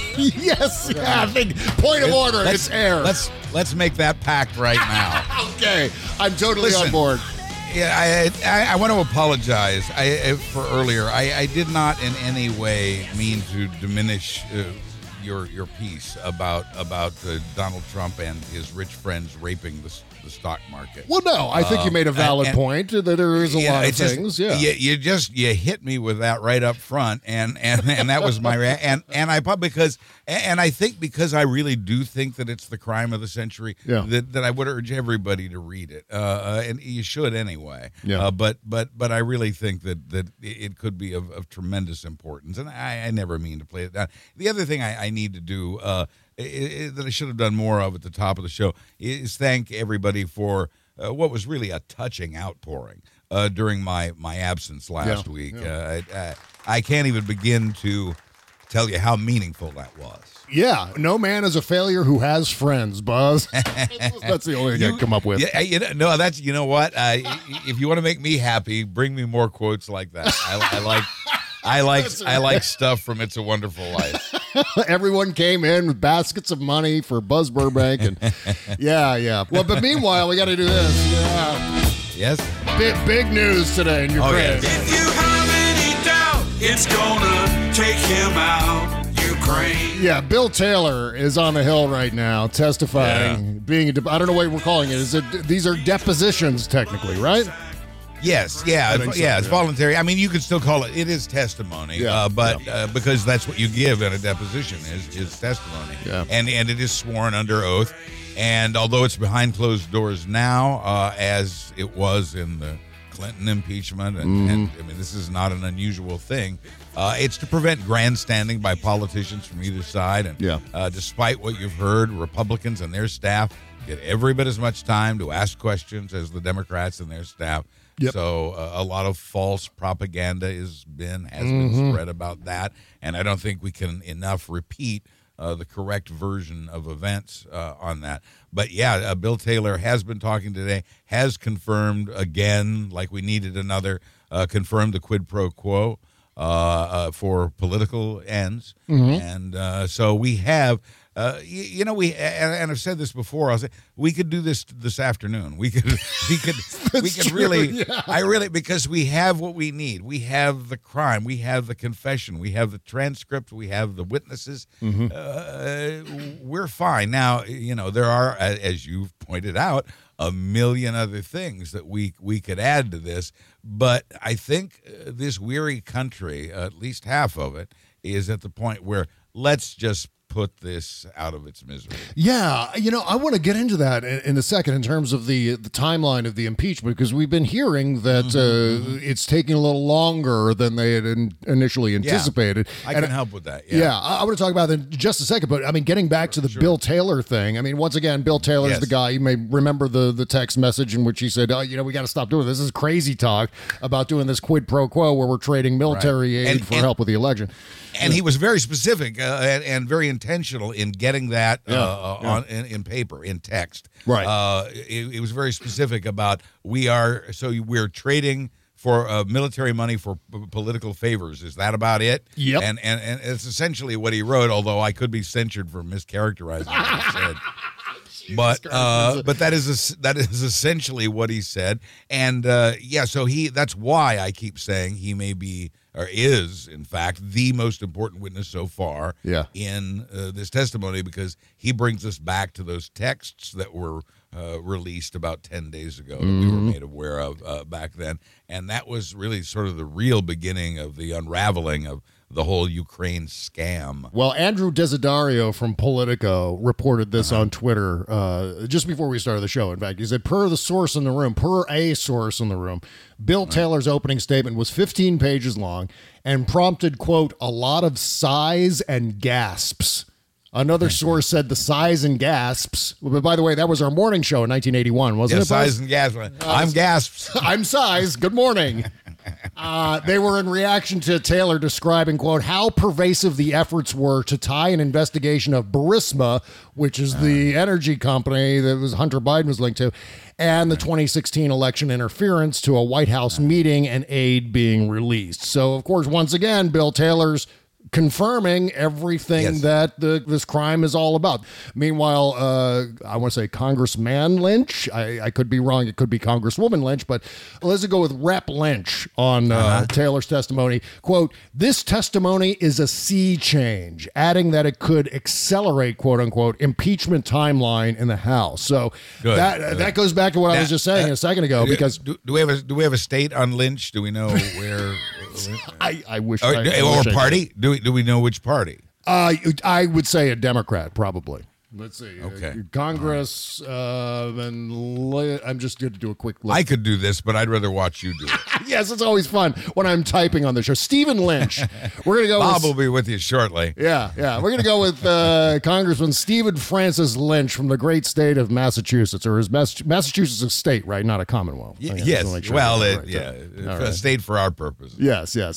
Yes, yeah, I think point of order. Let's, it's air. Let's let's make that pact right now. Okay, I'm totally Listen, on board. Yeah, I I, I want to apologize I, for earlier. I, I did not in any way mean to diminish uh, your your piece about about uh, Donald Trump and his rich friends raping the the stock market. Well, no, I think um, you made a valid and, and, point that there is a yeah, lot of just, things. Yeah, you, you just you hit me with that right up front, and and, and that was my and and I because and I think because I really do think that it's the crime of the century. Yeah. that, that I would urge everybody to read it, uh, uh, and you should anyway. Yeah. Uh, but but but I really think that that it could be of, of tremendous importance, and I, I never mean to play it down. The other thing I, I need to do. Uh, It, it, that I should have done more of at the top of the show is thank everybody for uh, what was really a touching outpouring uh, during my, my absence last Yeah, week. yeah. Uh, I, I can't even begin to tell you how meaningful that was. Yeah, no man is a failure who has friends, Buzz. That's the only thing I come up with. Yeah, you know, no, that's you know what. Uh, if you want to make me happy, bring me more quotes like that. I, I like. I like I like stuff from It's a Wonderful Life. Everyone came in with baskets of money for Buzz Burbank, and yeah, yeah. Well, but meanwhile, we got to do this. Yeah. Yes. Big big news today in Ukraine. Oh, yes. If you have any doubt, it's gonna take him out, Ukraine. Yeah, Bill Taylor is on the Hill right now, testifying, Yeah. being a. De- I don't know what we're calling it. Is it? These are depositions, technically, right? Yes, yeah, think so, yeah, it's yeah. voluntary. I mean, you could still call it, it is testimony, Yeah, uh, but yeah. uh, because that's what you give in a deposition is, is testimony. Yeah. And and it is sworn under oath. And although it's behind closed doors now, uh, as it was in the Clinton impeachment, and, Mm-hmm. and I mean, this is not an unusual thing. Uh, it's to prevent grandstanding by politicians from either side. And Yeah. uh, despite what you've heard, Republicans and their staff get every bit as much time to ask questions as the Democrats and their staff. Yep. So uh, a lot of false propaganda has been has Mm-hmm. been spread about that, and I don't think we can enough repeat uh, the correct version of events uh, on that. But yeah, uh, Bill Taylor has been talking today, has confirmed again, like we needed another, uh, confirmed the quid pro quo uh, uh, for political ends, Mhm. and uh, so we have. Uh, you, you know, we and, and I've said this before. I'll say we could do this this afternoon. We could, we could, we could true, really. yeah. I really because we have what we need. We have the crime. We have the confession. We have the transcript. We have the witnesses. Mhm. Uh, we're fine now. You know, there are, a- as you've pointed out, a million other things that we we could add to this. But I think uh, this weary country, at least half of it, is at the point where let's just put this out of its misery. Yeah, you know, I want to get into that in, in a second in terms of the the timeline of the impeachment, because we've been hearing that Mm-hmm. uh, it's taking a little longer than they had in, initially anticipated. I And can help with that. Yeah, Yeah. I, I want to talk about that in just a second, but I mean, getting back to the Bill Taylor thing. I mean, once again, Bill Taylor's Yes. the guy. You may remember the the text message in which he said, "Oh, you know, we got to stop doing this. This is crazy talk about doing this quid pro quo where we're trading military Right. aid And- for and- help with the election." And he was very specific uh, and, and very intentional in getting that uh, Yeah, uh, yeah. on in, in paper, in text. Right. Uh, it, it was very specific about we are so we're trading for uh, military money for p- political favors. Is that about it? Yep. And, and and it's essentially what he wrote. Although I could be censured for mischaracterizing what he said. but uh, but that is a, that is essentially what he said, and uh, yeah, so he that's why I keep saying he may be or is in fact the most important witness so far yeah. in uh, this testimony, because he brings us back to those texts that were uh, released about ten days ago that Mm-hmm. we were made aware of uh, back then, and that was really sort of the real beginning of the unraveling of the whole Ukraine scam. Well, Andrew Desidario from Politico reported this uh-huh. on Twitter uh, just before we started the show. In fact, he said, per the source in the room, per a source in the room, Bill Taylor's opening statement was fifteen pages long and prompted, quote, a lot of sighs and gasps. Another source said the sighs and gasps. But by the way, that was our morning show in nineteen eighty-one, wasn't yeah, it? Sighs and gasps. I'm gasps. I'm sighs. Good morning. Uh, they were in reaction to Taylor describing, quote, how pervasive the efforts were to tie an investigation of Burisma, which is the energy company that was Hunter Biden was linked to, and the twenty sixteen election interference to a White House meeting and aid being released. So, of course, once again, Bill Taylor's confirming everything Yes. that the, this crime is all about. Meanwhile, uh, I want to say Congressman Lynch. I, I could be wrong. It could be Congresswoman Lynch, but let's go with Rep Lynch on uh, uh-huh. Taylor's testimony. Quote, this testimony is a sea change, adding that it could accelerate, quote unquote, impeachment timeline in the House. So Good. that Good. that goes back to what Now, I was just saying uh, a second ago, because do, do we have a do we have a state on Lynch? Do we know where? I, I wish. Or, I, I or wish I party? Do we do we know which party? Uh, I would say a Democrat, probably. Let's see. Okay. Uh, Congress, uh, and li- I'm just going to do a quick list. I could do this, but I'd rather watch you do it. Yes, it's always fun when I'm typing on the show. Stephen Lynch. We're going to go Bob with, will be with you shortly. Yeah, yeah. We're going to go with uh, Congressman Stephen Francis Lynch from the great state of Massachusetts, or is Mass- Massachusetts a state, right? Not a Commonwealth. Y- I just yes. wanna make sure Well, I it, got that right. yeah, All it's a right. state for our purposes. Yes, yes.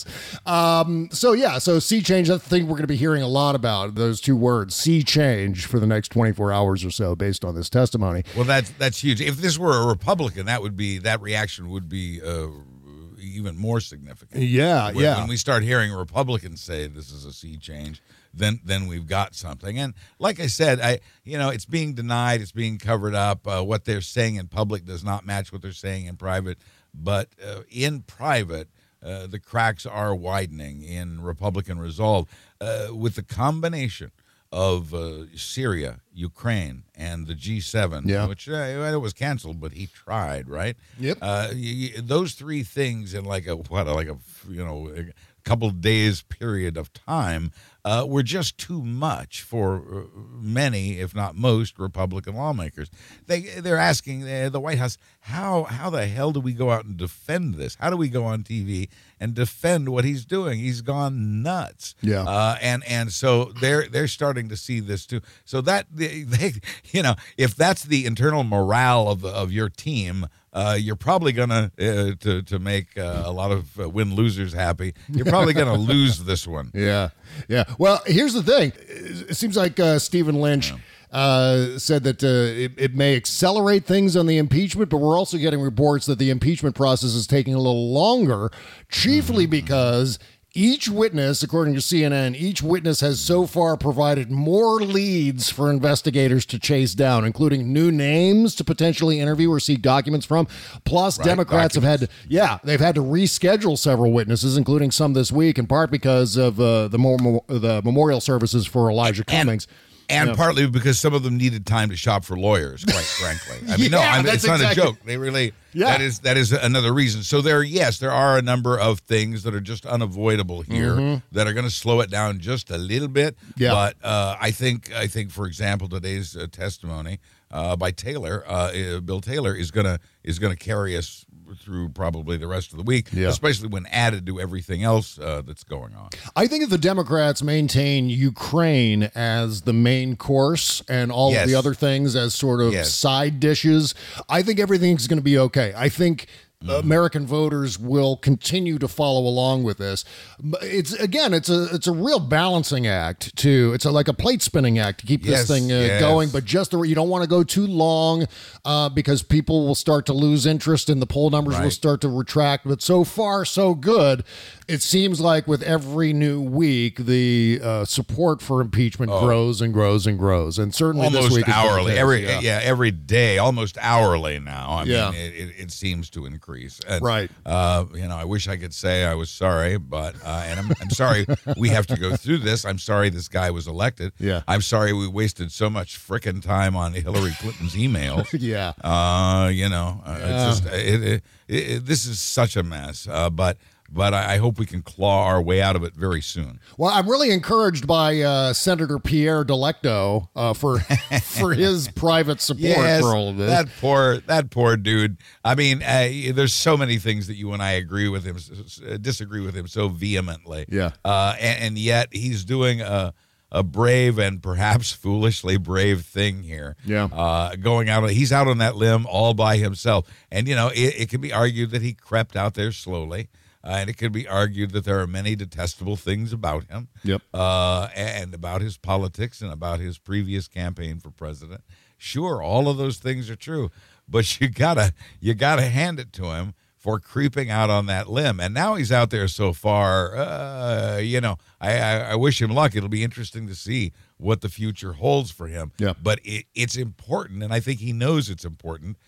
Um, so, yeah, so sea change, that's the thing we're going to be hearing a lot about, those two words, sea change, for the next twenty-four hours or so, based on this testimony. Well, that's that's huge. If this were a Republican, that would be that reaction would be uh, even more significant. Yeah, when, yeah. When we start hearing Republicans say this is a sea change, then then we've got something. And like I said, I you know it's being denied, it's being covered up. Uh, what they're saying in public does not match what they're saying in private. But uh, in private, uh, the cracks are widening in Republican resolve uh, with the combination of uh, Syria, Ukraine, and the G seven, Yeah. which uh, it was canceled, but he tried, right? Yep. Uh, y- y- those three things in like a what, like a you know, a couple days period of time uh, were just too much for uh, many, if not most, Republican lawmakers. They they're asking uh, the White House, how how the hell do we go out and defend this? How do we go on T V and defend what he's doing? He's gone nuts. Yeah. Uh, and and so they're they're starting to see this too. So that they, they you know, if that's the internal morale of of your team, uh, you're probably gonna uh, to to make uh, a lot of uh, win losers happy. You're probably gonna lose this one. Yeah, yeah. Well, here's the thing. It seems like uh, Stephen Lynch uh, said that uh, it, it may accelerate things on the impeachment, but we're also getting reports that the impeachment process is taking a little longer, chiefly because each witness, according to C N N, each witness has so far provided more leads for investigators to chase down, including new names to potentially interview or seek documents from. Plus, Right, Democrats documents. have had to, yeah, they've had to reschedule several witnesses, including some this week, in part because of uh, the, mor- the memorial services for Elijah Cummings. And Yeah. partly because some of them needed time to shop for lawyers, quite frankly. I mean, no, Yeah, I mean, that's it's not exactly- a joke. They really, Yeah. that is that is another reason. So there, yes, there are a number of things that are just unavoidable here Mhm. that are going to slow it down just a little bit. Yeah. But uh, I think, I think, for example, today's uh, testimony uh, by Taylor, uh, uh, Bill Taylor, is gonna is gonna carry us through probably the rest of the week, Yeah. especially when added to everything else uh, that's going on. I think if the Democrats maintain Ukraine as the main course and all Yes. of the other things as sort of Yes. side dishes, I think everything's going to be okay. I think American voters will continue to follow along with this. It's again, it's a it's a real balancing act too. It's a, like a plate spinning act to keep Yes, this thing uh, yes. going, but just the, you don't want to go too long uh, because people will start to lose interest and the poll numbers will Right. start to retract. But so far, so good. It seems like with every new week, the uh, support for impeachment Oh. grows and grows and grows, and certainly Almost this week it's been hourly, the case, every yeah. yeah. every day, almost hourly now. I Yeah. mean, it, it, it seems to increase. And, Right. Uh, you know, I wish I could say I was sorry, but uh, and I'm, I'm sorry we have to go through this. I'm sorry this guy was elected. Yeah. I'm sorry we wasted so much frickin' time on Hillary Clinton's emails. Yeah. Uh, you know, uh, Yeah. it's just it, it, it, it, this is such a mess. Uh, but. But I I hope we can claw our way out of it very soon. Well, I'm really encouraged by uh, Senator Pierre Delecto uh, for for his private support Yes, for all of this. that poor that poor dude. I mean, uh, there's so many things that you and I agree with him, s- s- disagree with him so vehemently. Yeah. Uh, and, and yet he's doing a a brave and perhaps foolishly brave thing here. Yeah. Uh, going out, he's out on that limb all by himself, and you know it, it can be argued that he crept out there slowly. Uh, and it can be argued that there are many detestable things about him, Yep. uh, and about his politics and about his previous campaign for president. Sure, all of those things are true, but you gotta you gotta hand it to him for creeping out on that limb. And now he's out there so far. Uh, you know, I, I, I wish him luck. It'll be interesting to see what the future holds for him. Yeah. But it, it's important, and I think he knows it's important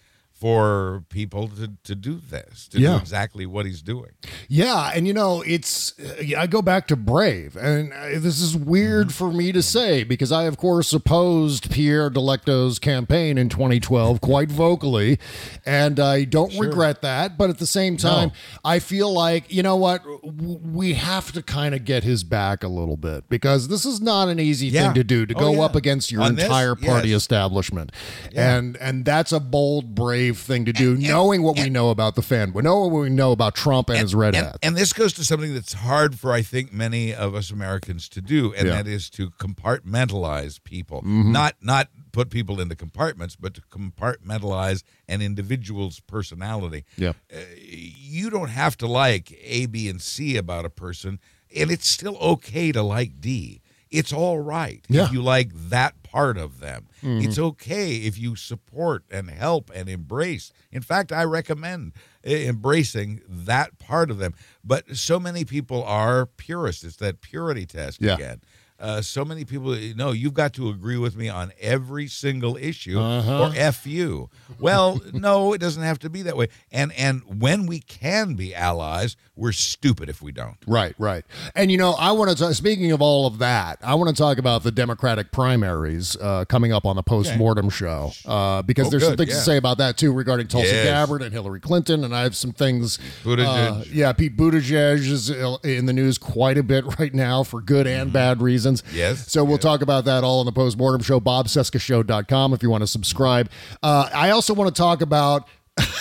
for people to, to do this, to Yeah. do exactly what he's doing. Yeah, and you know, it's uh, I go back to Brave, and uh, this is weird for me to say because I, of course, opposed Pierre Delecto's campaign in twenty twelve quite vocally, and I don't regret that. But at the same time, No. I feel like, you know what, W- we have to kind of get his back a little bit because this is not an easy Yeah. thing to do, to Oh, go yeah. up against your On this, entire party yes. establishment. Yeah. And and that's a bold, brave thing to do, knowing what we know about the fan, we know what we know about Trump and, his red and, hat. and this goes to something that's hard for, I think, many of us Americans to do, and Yeah. that is to compartmentalize people. Mhm. Not not put people into compartments, but to compartmentalize an individual's personality. Yeah. Uh, you don't have to like A, B, and C about a person, and it's still okay to like D. It's all right Yeah. if you like that part of them. Mhm. It's okay if you support and help and embrace. In fact, I recommend uh, embracing that part of them. But so many people are purists. It's that purity test Yeah. again. Uh, so many people, no, you've got to agree with me on every single issue Uh-huh. or F you. Well, no, it doesn't have to be that way. And and when we can be allies, we're stupid if we don't. Right, right. And, you know, I want to, speaking of all of that, I want to talk about the Democratic primaries uh, coming up on the post-mortem show uh, because Oh, there's some good, things yeah. to say about that, too, regarding Tulsi Yes. Gabbard and Hillary Clinton. And I have some things. Buttigieg. Uh, yeah, Pete Buttigieg is in the news quite a bit right now for good and bad reasons. Yes. So we'll talk about that all on the post-mortem show, bob cesca show dot com if you want to subscribe. Uh, I also want to talk about,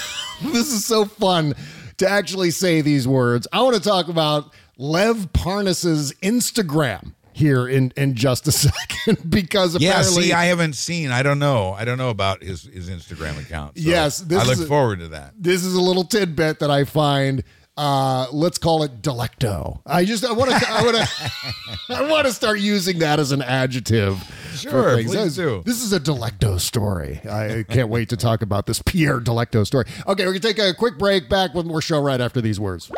this is so fun to actually say these words. I want to talk about Lev Parnas's Instagram here in, in just a second because Yeah, apparently... see, I haven't seen. I don't know. I don't know about his, his Instagram account. So Yes, this I look is a- forward to that. This is a little tidbit that I find. Uh, let's call it delecto. I just I want to I want to I want to start using that as an adjective. for Sure, things. please This- do. This is a delecto story. I can't wait to talk about this Pierre Delecto story. Okay, we're gonna take a quick break. Back with more show right after these words.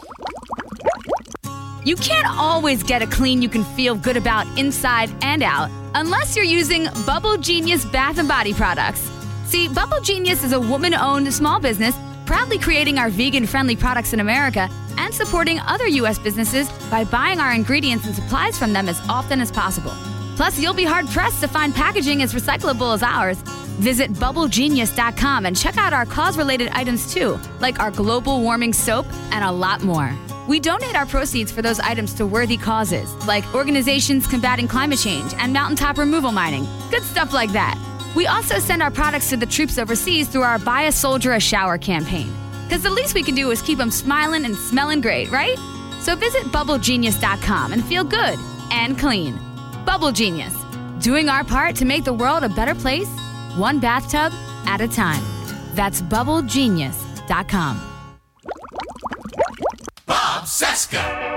You can't always get a clean you can feel good about inside and out unless you're using Bubble Genius Bath and Body products. See, Bubble Genius is a woman-owned small business proudly creating our vegan-friendly products in America and supporting other U S businesses by buying our ingredients and supplies from them as often as possible. Plus, you'll be hard-pressed to find packaging as recyclable as ours. Visit bubble genius dot com and check out our cause-related items too, like our global warming soap and a lot more. We donate our proceeds for those items to worthy causes, like organizations combating climate change and mountaintop removal mining. Good stuff like that. We also send our products to the troops overseas through our Buy a Soldier a Shower campaign. Because the least we can do is keep them smiling and smelling great, right? So visit bubble genius dot com and feel good and clean. Bubble Genius, doing our part to make the world a better place, one bathtub at a time. That's bubble genius dot com. Cesca.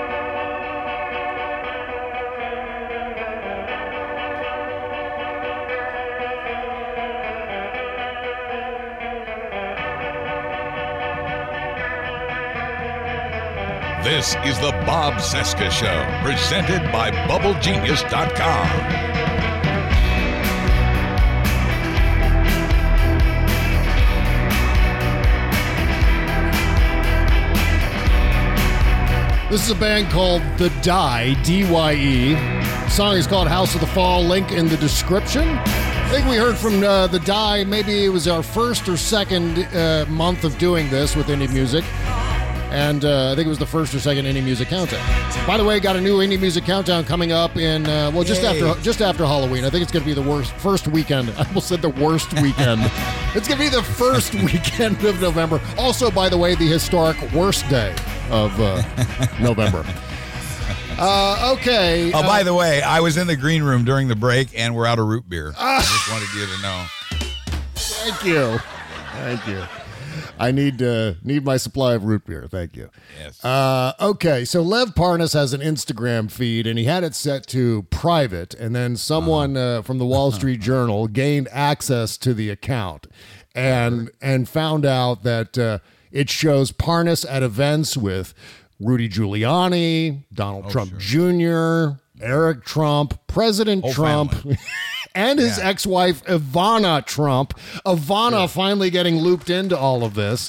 This is the Bob Cesca Show, presented by Bubble Genius dot com. This is a band called The Dye, D Y E. The song is called House of the Fall, link in the description. I think we heard from uh, The Dye, maybe it was our first or second uh, month of doing this with indie music. And uh, I think it was the first or second Indie Music Countdown. By the way, got a new Indie Music Countdown coming up in, uh, well, just Yay. after just after Halloween. I think it's going to be the worst first weekend. I almost said the worst weekend. It's going to be the first weekend of November. Also, by the way, the historic worst day of uh, November. Uh, okay. Oh, uh, by the way, I was in the green room during the break, and we're out of root beer. I just wanted you to know. Thank you. Thank you. I need uh, need my supply of root beer. Thank you. Yes. Uh, okay, so Lev Parnas has an Instagram feed, and he had it set to private, and then someone uh, from the Wall Street Journal gained access to the account and and found out that uh, it shows Parnas at events with Rudy Giuliani, Donald Oh, Trump sure. Junior, Eric Trump, President Whole Trump. And his Yeah. ex-wife, Ivana Trump. Ivana Sure. finally getting looped into all of this.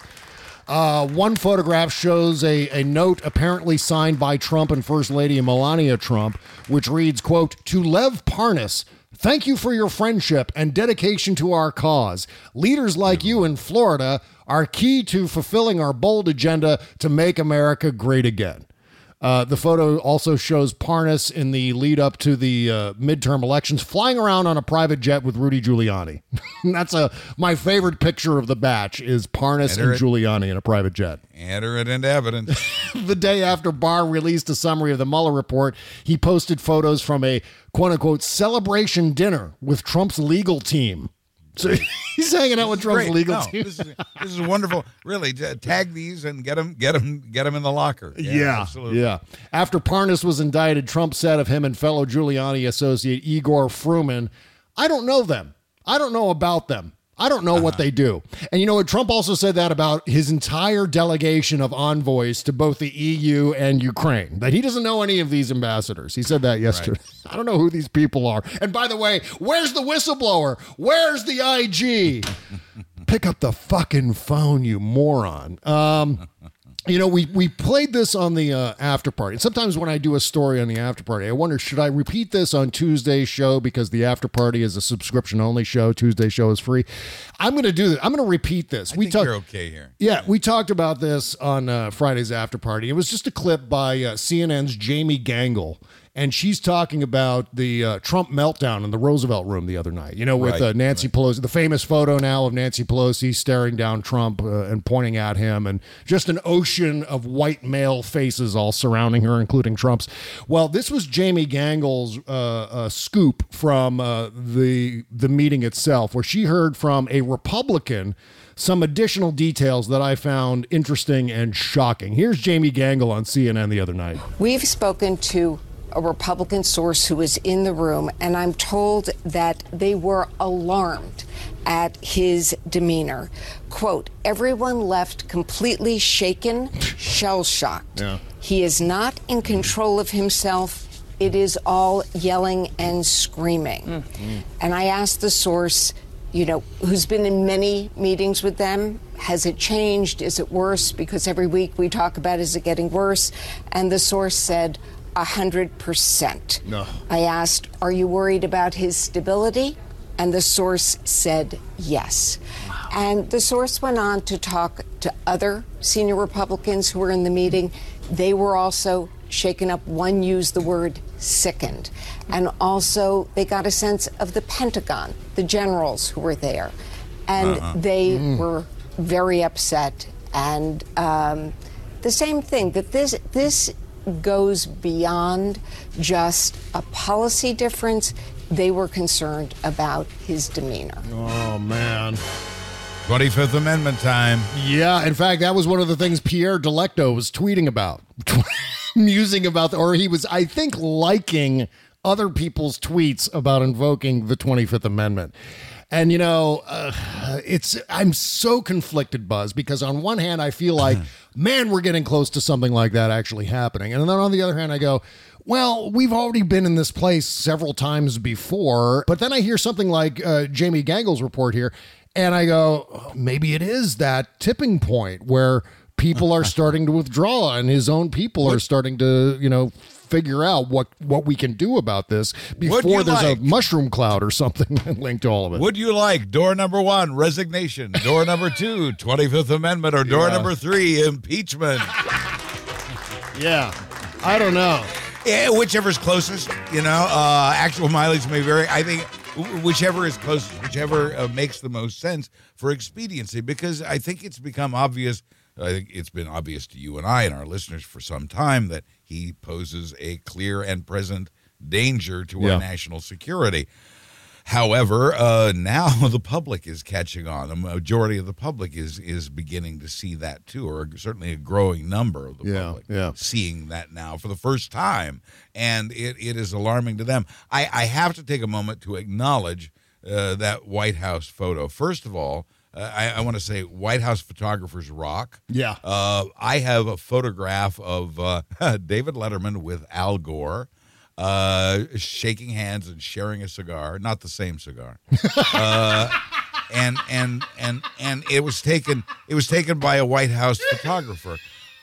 Uh, one photograph shows a, a note apparently signed by Trump and First Lady Melania Trump, which reads, quote, "To Lev Parnas, thank you for your friendship and dedication to our cause. Leaders like you in Florida are key to fulfilling our bold agenda to make America great again." Uh, the photo also shows Parnas in the lead up to the uh, midterm elections flying around on a private jet with Rudy Giuliani. That's a my favorite picture of the batch is Parnas Enter and it. Giuliani in a private jet. Enter it into evidence. The day after Barr released a summary of the Mueller report, he posted photos from a quote-unquote celebration dinner with Trump's legal team. So he's hanging out with Trump's Great. legal No, team. This is, this is wonderful. Really, t- tag these and get them, get them, get them in the locker. Yeah, Yeah, absolutely. yeah. After Parnas was indicted, Trump said of him and fellow Giuliani associate Igor Fruman, "I don't know them. I don't know about them. I don't know what they do." And you know what? Trump also said that about his entire delegation of envoys to both the E U and Ukraine, that he doesn't know any of these ambassadors. He said that yesterday. I don't know who these people are. And by the way, where's the whistleblower? Where's the I G? Pick up the fucking phone, you moron. Um... You know, we, we played this on the uh, after party. And sometimes when I do a story on the after party, I wonder, should I repeat this on Tuesday's show because the after party is a subscription-only show. Tuesday's show is free. I'm going to do that. I'm going to repeat this. I we think talk- you're okay here. Yeah, we talked about this on uh, Friday's after party. It was just a clip by uh, C N N's Jamie Gangle. And she's talking about the uh, Trump meltdown in the Roosevelt Room the other night, you know, with Right, uh, Nancy Pelosi, the famous photo now of Nancy Pelosi staring down Trump uh, and pointing at him, and just an ocean of white male faces all surrounding her, including Trump's. Well, this was Jamie Gangle's uh, uh, scoop from uh, the the meeting itself, where she heard from a Republican some additional details that I found interesting and shocking. Here's Jamie Gangle on C N N the other night. We've spoken to a Republican source who was in the room, and I'm told that they were alarmed at his demeanor. Quote, "Everyone left completely shaken, shell-shocked. Yeah. He is not in control of himself. It is all yelling and screaming." Mm. And I asked the source, you know, who's been in many meetings with them, has it changed? Is it worse? Because every week we talk about, is it getting worse? And the source said, A hundred percent. No. I asked, "Are you worried about his stability?" And the source said yes. Wow. And the source went on to talk to other senior Republicans who were in the meeting. They were also shaken up. One used the word sickened. And also they got a sense of the Pentagon, the generals who were there. And Uh-huh. they Mm. were very upset. And um, the same thing, that this this goes beyond just a policy difference. They were concerned about his demeanor. Oh, man. twenty-fifth Amendment time. Yeah, in fact, that was one of the things Pierre Delecto was tweeting about, musing about, the, or he was, I think, liking other people's tweets about invoking the twenty-fifth Amendment. And, you know, uh, it's I'm so conflicted, Buzz, because on one hand, I feel like, man, we're getting close to something like that actually happening. And then on the other hand, I go, well, we've already been in this place several times before. But then I hear something like uh, Jamie Gangle's report here, and I go, oh, maybe it is that tipping point where people are starting to withdraw and his own people are starting to, you know, figure out what, what we can do about this before there's like? a mushroom cloud or something linked to all of it. Would you like door number one, resignation, door number two, twenty-fifth Amendment, or door yeah. number three, impeachment? Yeah, I don't know. Yeah, whichever's closest, you know, uh, actual mileage may vary. I think whichever is closest, whichever uh, makes the most sense for expediency, because I think it's become obvious. I think it's been obvious to you and I and our listeners for some time that he poses a clear and present danger to yeah. our national security. However, uh, now the public is catching on. The majority of the public is is beginning to see that too, or certainly a growing number of the yeah, public yeah. seeing that now for the first time, and it, it is alarming to them. I, I have to take a moment to acknowledge uh, that White House photo. First of all, Uh, I, I want to say White House photographers rock. Yeah. Uh, I have a photograph of uh, David Letterman with Al Gore uh, shaking hands and sharing a cigar. Not the same cigar. uh, and and and and it was taken. It was taken by a White House photographer.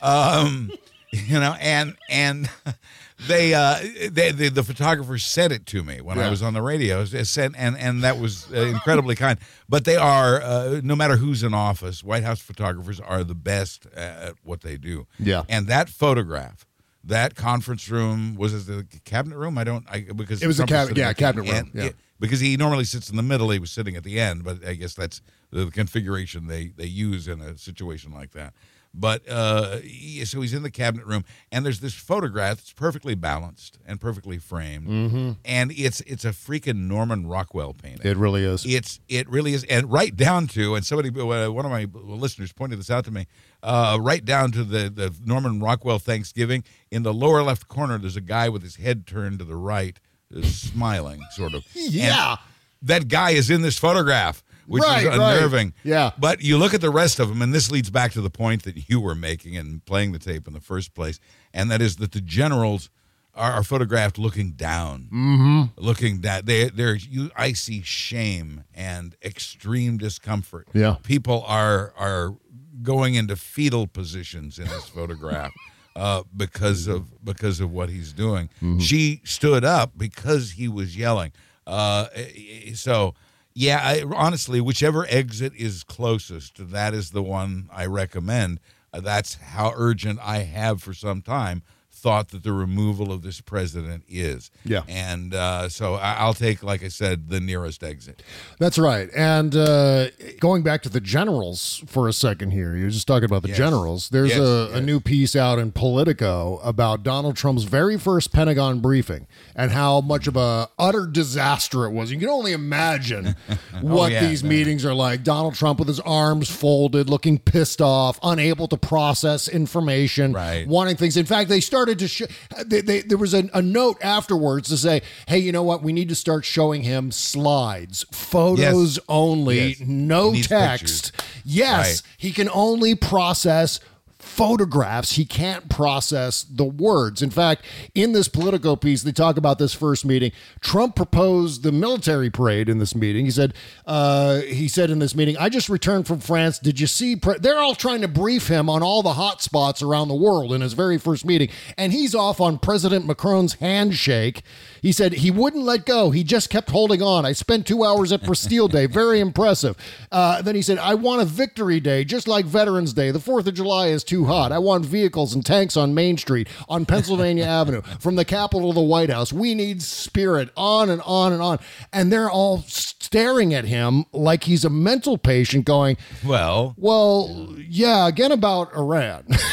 Um, you know, and and. They, uh, they, they, the photographers sent it to me when yeah. I was on the radio. It sent, and, and that was uh, incredibly kind. But they are, uh, no matter who's in office, White House photographers are the best at what they do. Yeah. And that photograph, that conference room, was it the cabinet room? I don't, I because it was a cabinet, yeah, cabinet room. And, yeah. It, because he normally sits in the middle, he was sitting at the end. But I guess that's the configuration they, they use in a situation like that. But uh, he, so he's in the cabinet room, and there's this photograph that's perfectly balanced and perfectly framed, mm-hmm. and it's it's a freaking Norman Rockwell painting. It really is. It's it really is, and right down to, and somebody, uh, one of my listeners pointed this out to me, uh, right down to the the Norman Rockwell Thanksgiving. In the lower left corner, there's a guy with his head turned to the right, uh, smiling, sort of. Yeah, and that guy is in this photograph. Which right, is unnerving. Right. Yeah. But you look at the rest of them, and this leads back to the point that you were making and playing the tape in the first place, and that is that the generals are, are photographed looking down. Mm-hmm. Looking down. They, they're, you, I see shame and extreme discomfort. Yeah. People are are going into fetal positions in this photograph. Uh, because of because of what he's doing. Mm-hmm. She stood up because he was yelling. Uh, so... Yeah, I, honestly, whichever exit is closest, that is the one I recommend. Uh, that's how urgent I have for some time thought that the removal of this president is. Yeah. And uh, so I, I'll take, like I said, the nearest exit. That's right. And uh, going back to the generals for a second here, you're just talking about the yes. generals. There's yes, a, yes. a new piece out in Politico about Donald Trump's very first Pentagon briefing and how much of a utter disaster it was. You can only imagine what oh, yeah, these man. meetings are like. Donald Trump with his arms folded, looking pissed off, unable to process information, right. wanting things. In fact, they started to show, they, they, there was a, a note afterwards to say, hey, you know what? We need to start showing him slides, photos Yes. only, Yes. no Needs text. pictures. Yes, Right. he can only process photographs. He can't process the words. In fact, in this Politico piece, they talk about this first meeting. Trump proposed the military parade in this meeting. He said, uh, he said in this meeting, I just returned from France. Did you see? Pre-? They're all trying to brief him on all the hot spots around the world in his very first meeting. And he's off on President Macron's handshake. He said he wouldn't let go. He just kept holding on. I spent two hours at Bastille Day. Very impressive. Uh, then he said, I want a victory day, just like Veterans Day. The fourth of July is too hot. I want vehicles and tanks on Main Street, on Pennsylvania Avenue, from the Capitol to the White House. We need spirit, on and on and on. And they're all staring at him like he's a mental patient going, Well, well, yeah, again about Iran.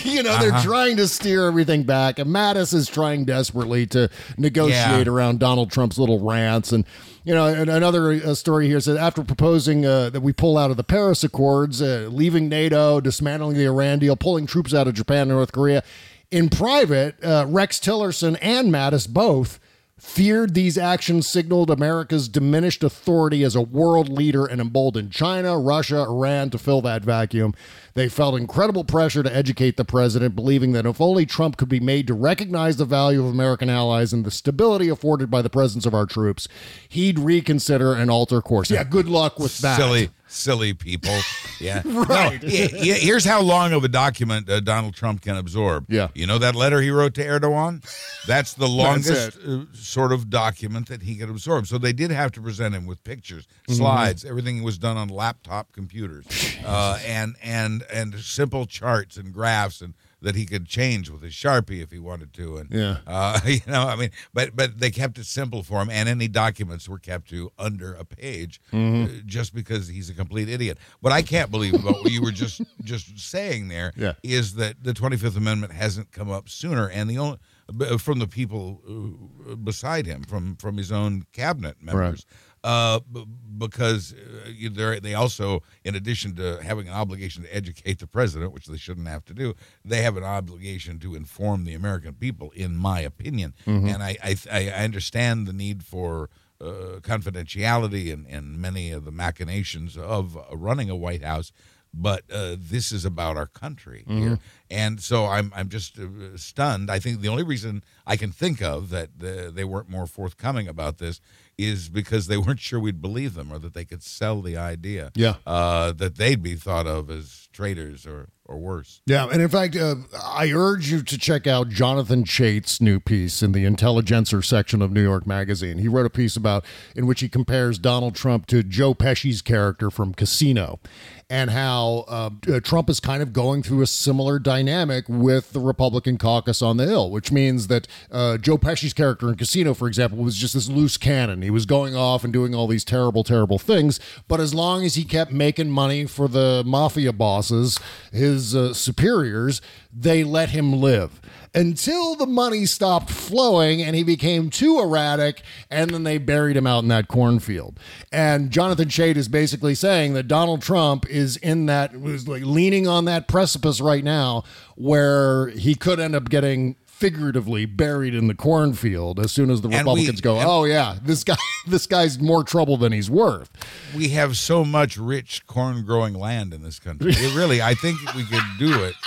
You know, they're Uh-huh. trying to steer everything back, and Mattis is trying desperately to negotiate Yeah. around Donald Trump's little rants. And, you know, and another uh, story here says after proposing uh, that we pull out of the Paris Accords, uh, leaving NATO, dismantling the Iran deal, pulling troops out of Japan and North Korea, in private, uh, Rex Tillerson and Mattis both feared these actions signaled America's diminished authority as a world leader and emboldened China, Russia, Iran to fill that vacuum. They felt incredible pressure to educate the president, believing that if only Trump could be made to recognize the value of American allies and the stability afforded by the presence of our troops, he'd reconsider and alter course. Yeah, good luck with that. Silly, silly people. Yeah. Right. No, yeah, yeah, here's how long of a document uh, Donald Trump can absorb. Yeah. You know that letter he wrote to Erdogan? That's the longest That's uh, sort of document that he could absorb. So they did have to present him with pictures, Mhm. slides. Everything was done on laptop computers, uh, and and and simple charts and graphs and. That he could change with his Sharpie if he wanted to, and Yeah. uh, you know, I mean, but but they kept it simple for him, and any documents were kept to under a page, Mhm. uh, just because he's a complete idiot. What I can't believe about what you were just just saying there is Yeah. that the twenty-fifth Amendment hasn't come up sooner, and the only b- from the people uh, beside him, from from his own cabinet members. Uh, b- because uh, you- they're- they also, in addition to having an obligation to educate the president, which they shouldn't have to do, they have an obligation to inform the American people, in my opinion. Mhm. And I, I, I understand the need for uh, confidentiality and, and many of the machinations of uh, running a White House. But uh, this is about our country here, Mhm. and so I'm I'm just uh, stunned. I think the only reason I can think of that the, they weren't more forthcoming about this is because they weren't sure we'd believe them, or that they could sell the idea, Yeah. uh, that they'd be thought of as traitors or or worse. Yeah, and in fact, uh, I urge you to check out Jonathan Chait's new piece in the Intelligencer section of New York Magazine. He wrote a piece about in which he compares Donald Trump to Joe Pesci's character from Casino, and how uh, uh, Trump is kind of going through a similar dynamic with the Republican caucus on the Hill, which means that uh, Joe Pesci's character in Casino, for example, was just this loose cannon. He was going off and doing all these terrible, terrible things, but as long as he kept making money for the mafia bosses, his uh, superiors, they let him live until the money stopped flowing and he became too erratic, and then they buried him out in that cornfield. And Jonathan Chait is basically saying that Donald Trump is in that, was like leaning on that precipice right now where he could end up getting figuratively buried in the cornfield as soon as the And we- Republicans go, and- oh yeah, this guy, this guy's more trouble than he's worth. We have so much rich corn-growing land in this country. It really, I think we could do it.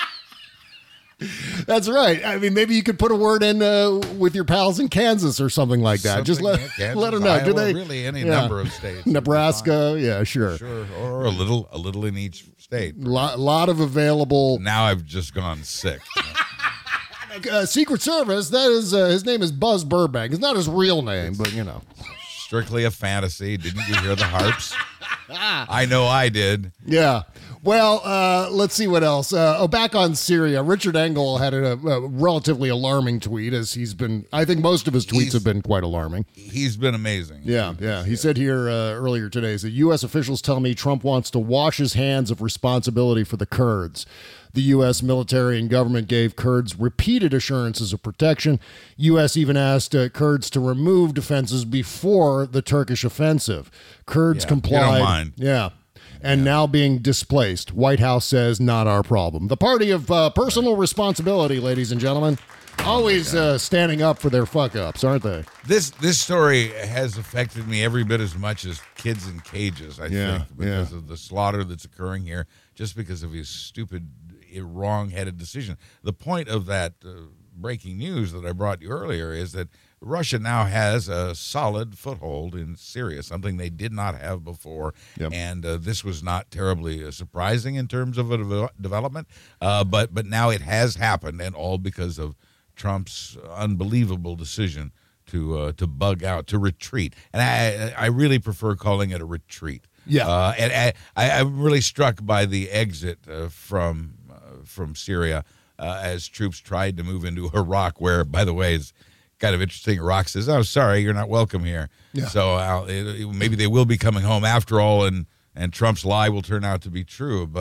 That's right. I mean, maybe you could put a word in uh, with your pals in Kansas or something like that. Just let, Something, yeah, Kansas, let them know. Do Iowa, they really any yeah. number of states? Nebraska, yeah, sure. Sure, or a little, a little in each state. Lot, lot of available. Now I've just gone sick. Uh, Secret Service. That is uh, his name is Buzz Burbank. It's not his real name, but you know, Strictly a fantasy. Didn't you hear the harps? I know I did. yeah. Well, uh, let's see what else. Uh, oh, back on Syria, Richard Engel had a, a relatively alarming tweet, as he's been. I think most of his tweets He's- have been quite alarming. He's been amazing. Yeah, yeah. He said here uh, earlier today that U S officials tell me Trump wants to wash his hands of responsibility for the Kurds. The U S military and government gave Kurds repeated assurances of protection. U S even asked uh, Kurds to remove defenses before the Turkish offensive. Kurds Yeah, you don't complied. mind. Yeah. And now being displaced. White House says, not our problem. The party of uh, personal responsibility, ladies and gentlemen. Always uh, standing up for their fuck-ups, aren't they? This this story has affected me every bit as much as kids in cages, I Yeah, think, because yeah. of the slaughter that's occurring here, just because of his stupid, wrong-headed decision. The point of that uh, breaking news that I brought you earlier is that Russia now has a solid foothold in Syria, something they did not have before. Yep. And uh, this was not terribly uh, surprising in terms of a devel- development, uh, but but now it has happened, and all because of Trump's unbelievable decision to uh, to bug out, to retreat. And I I really prefer calling it a retreat. Yeah. Uh, and I, I, I'm really struck by the exit uh, from uh, from Syria uh, as troops tried to move into Iraq, where, by the way, is kind of interesting. Iraq says, "Oh, sorry, you're not welcome here." Yeah. So uh, it, it- maybe they will be coming home after all, and and Trump's lie will turn out to be true. But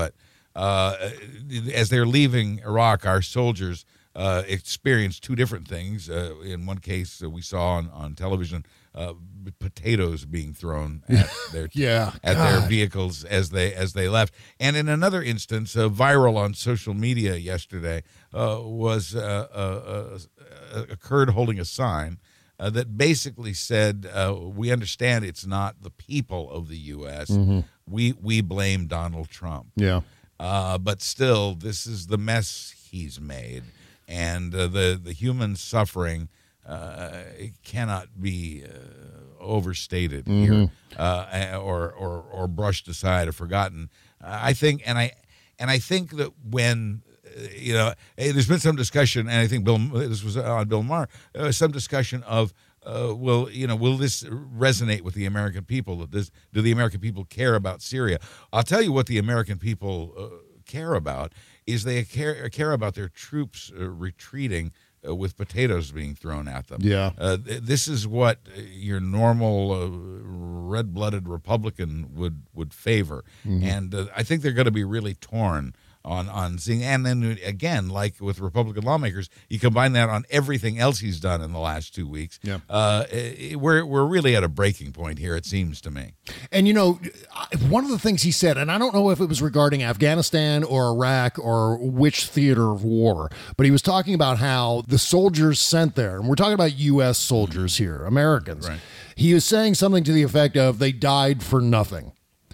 uh, as they're leaving Iraq, our soldiers uh, experienced two different things. Uh, in one case, uh, we saw on, on television uh, potatoes being thrown at their yeah, at God. their vehicles as they as they left. And in another instance, uh, viral on social media yesterday uh, was uh, uh, uh, a Kurd holding a sign uh, that basically said, uh, "We understand it's not the people of the U S Mm-hmm. We we blame Donald Trump." Yeah. Uh, but still, this is the mess he's made, and uh, the the human suffering uh, it cannot be uh, overstated Mm-hmm. here, uh, or or or brushed aside or forgotten. Uh, I think, and I and I think that when uh, you know, hey, there's been some discussion, and I think Bill, this was on Bill Maher, uh, some discussion of. Uh, will you know? Will this resonate with the American people? That this, do the American people care about Syria? I'll tell you what the American people uh, care about is they care care about their troops uh, retreating uh, with potatoes being thrown at them. Yeah. Uh, th- this is what your normal uh, red-blooded Republican would would favor, Mhm. and uh, I think they're going to be really torn. On, on seeing, and then again, like with Republican lawmakers, you combine that on everything else he's done in the last two weeks. Yeah. Uh, it- we're we're really at a breaking point here, it seems to me. And, you know, one of the things he said, and I don't know if it was regarding Afghanistan or Iraq or which theater of war, but he was talking about how the soldiers sent there, and we're talking about U S soldiers here, Americans. Right. He was saying something to the effect of they died for nothing.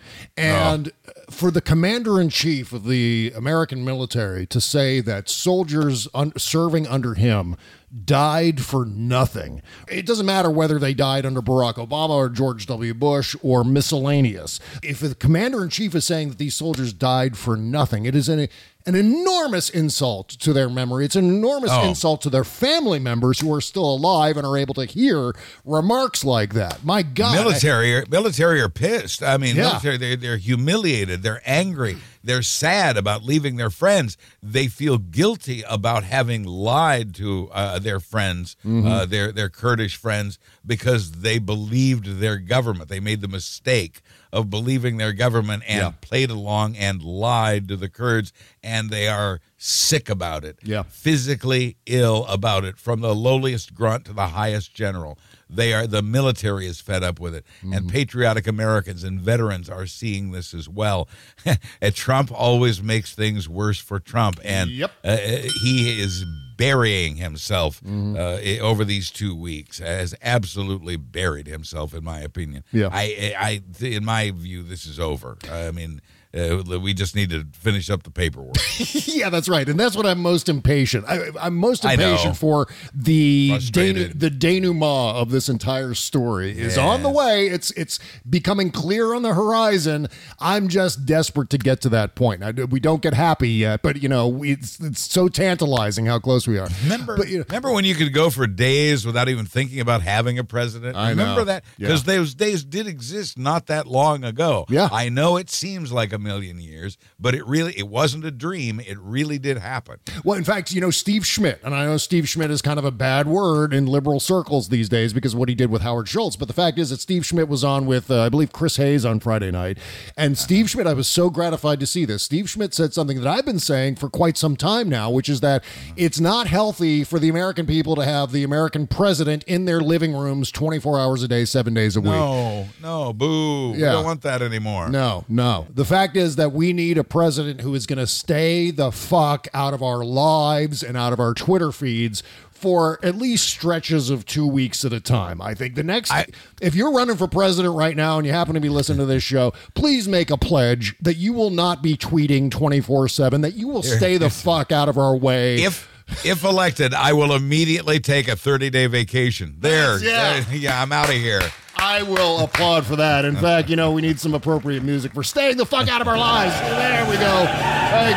And Oh. for the commander-in-chief of the American military to say that soldiers un- serving under him died for nothing. It doesn't matter whether they died under Barack Obama or George W. Bush or miscellaneous. If the commander-in-chief is saying that these soldiers died for nothing, it is an, an enormous insult to their memory. It's an enormous Oh. insult to their family members who are still alive and are able to hear remarks like that. My God. military, are, military are pissed. I mean, Yeah. military, they're, they're humiliated. They're angry. They're sad about leaving their friends. They feel guilty about having lied to uh, their friends, Mhm. uh, their their Kurdish friends, because they believed their government. They made the mistake of believing their government and Yeah. played along and lied to the Kurds, and they are sick about it. Yeah. Physically ill about it, from the lowliest grunt to the highest general. They are the military is fed up with it, and patriotic Americans and veterans are seeing this as well. And Trump always makes things worse for Trump, and Yep. uh, he is burying himself uh, i- over these two weeks. Has absolutely buried himself, in my opinion. Yeah. I, I, I- in my view, this is over. I mean. Uh, we just need to finish up the paperwork. Yeah, that's right, and that's what I'm most impatient. I, I'm most I know. impatient for the Frustrated. denu- the denouement of this entire story is Yes. on the way. It's it's becoming clear on the horizon. I'm just desperate to get to that point. I, we don't get happy yet, but you know, we, it's it's so tantalizing how close we are. Remember, But, you know- remember when you could go for days without even thinking about having a president? I remember know. that? Yeah. Because those days did exist not that long ago. Yeah. I know it seems like a million years, but it really, it wasn't a dream. It really did happen. Well, in fact, you know, Steve Schmidt, and I know Steve Schmidt is kind of a bad word in liberal circles these days because of what he did with Howard Schultz. But the fact is that Steve Schmidt was on with, uh, I believe, Chris Hayes on Friday night. And Steve Schmidt, I was so gratified to see this. Steve Schmidt said something that I've been saying for quite some time now, which is that it's not healthy for the American people to have the American president in their living rooms twenty-four hours a day, seven days a week. No, no, boo. We Yeah. don't want that anymore. No, no. The fact is that we need a president who is going to stay the fuck out of our lives and out of our Twitter feeds for at least stretches of two weeks at a time. I think the next, I- if you're running for president right now and you happen to be listening to this show, please make a pledge that you will not be tweeting twenty-four seven, that you will stay the fuck out of our way. If if elected, I will immediately take a thirty-day vacation. There. Yeah. There- yeah, I'm out of here. I will applaud for that. In fact, you know, we need some appropriate music for staying the fuck out of our lives. There we go. Thank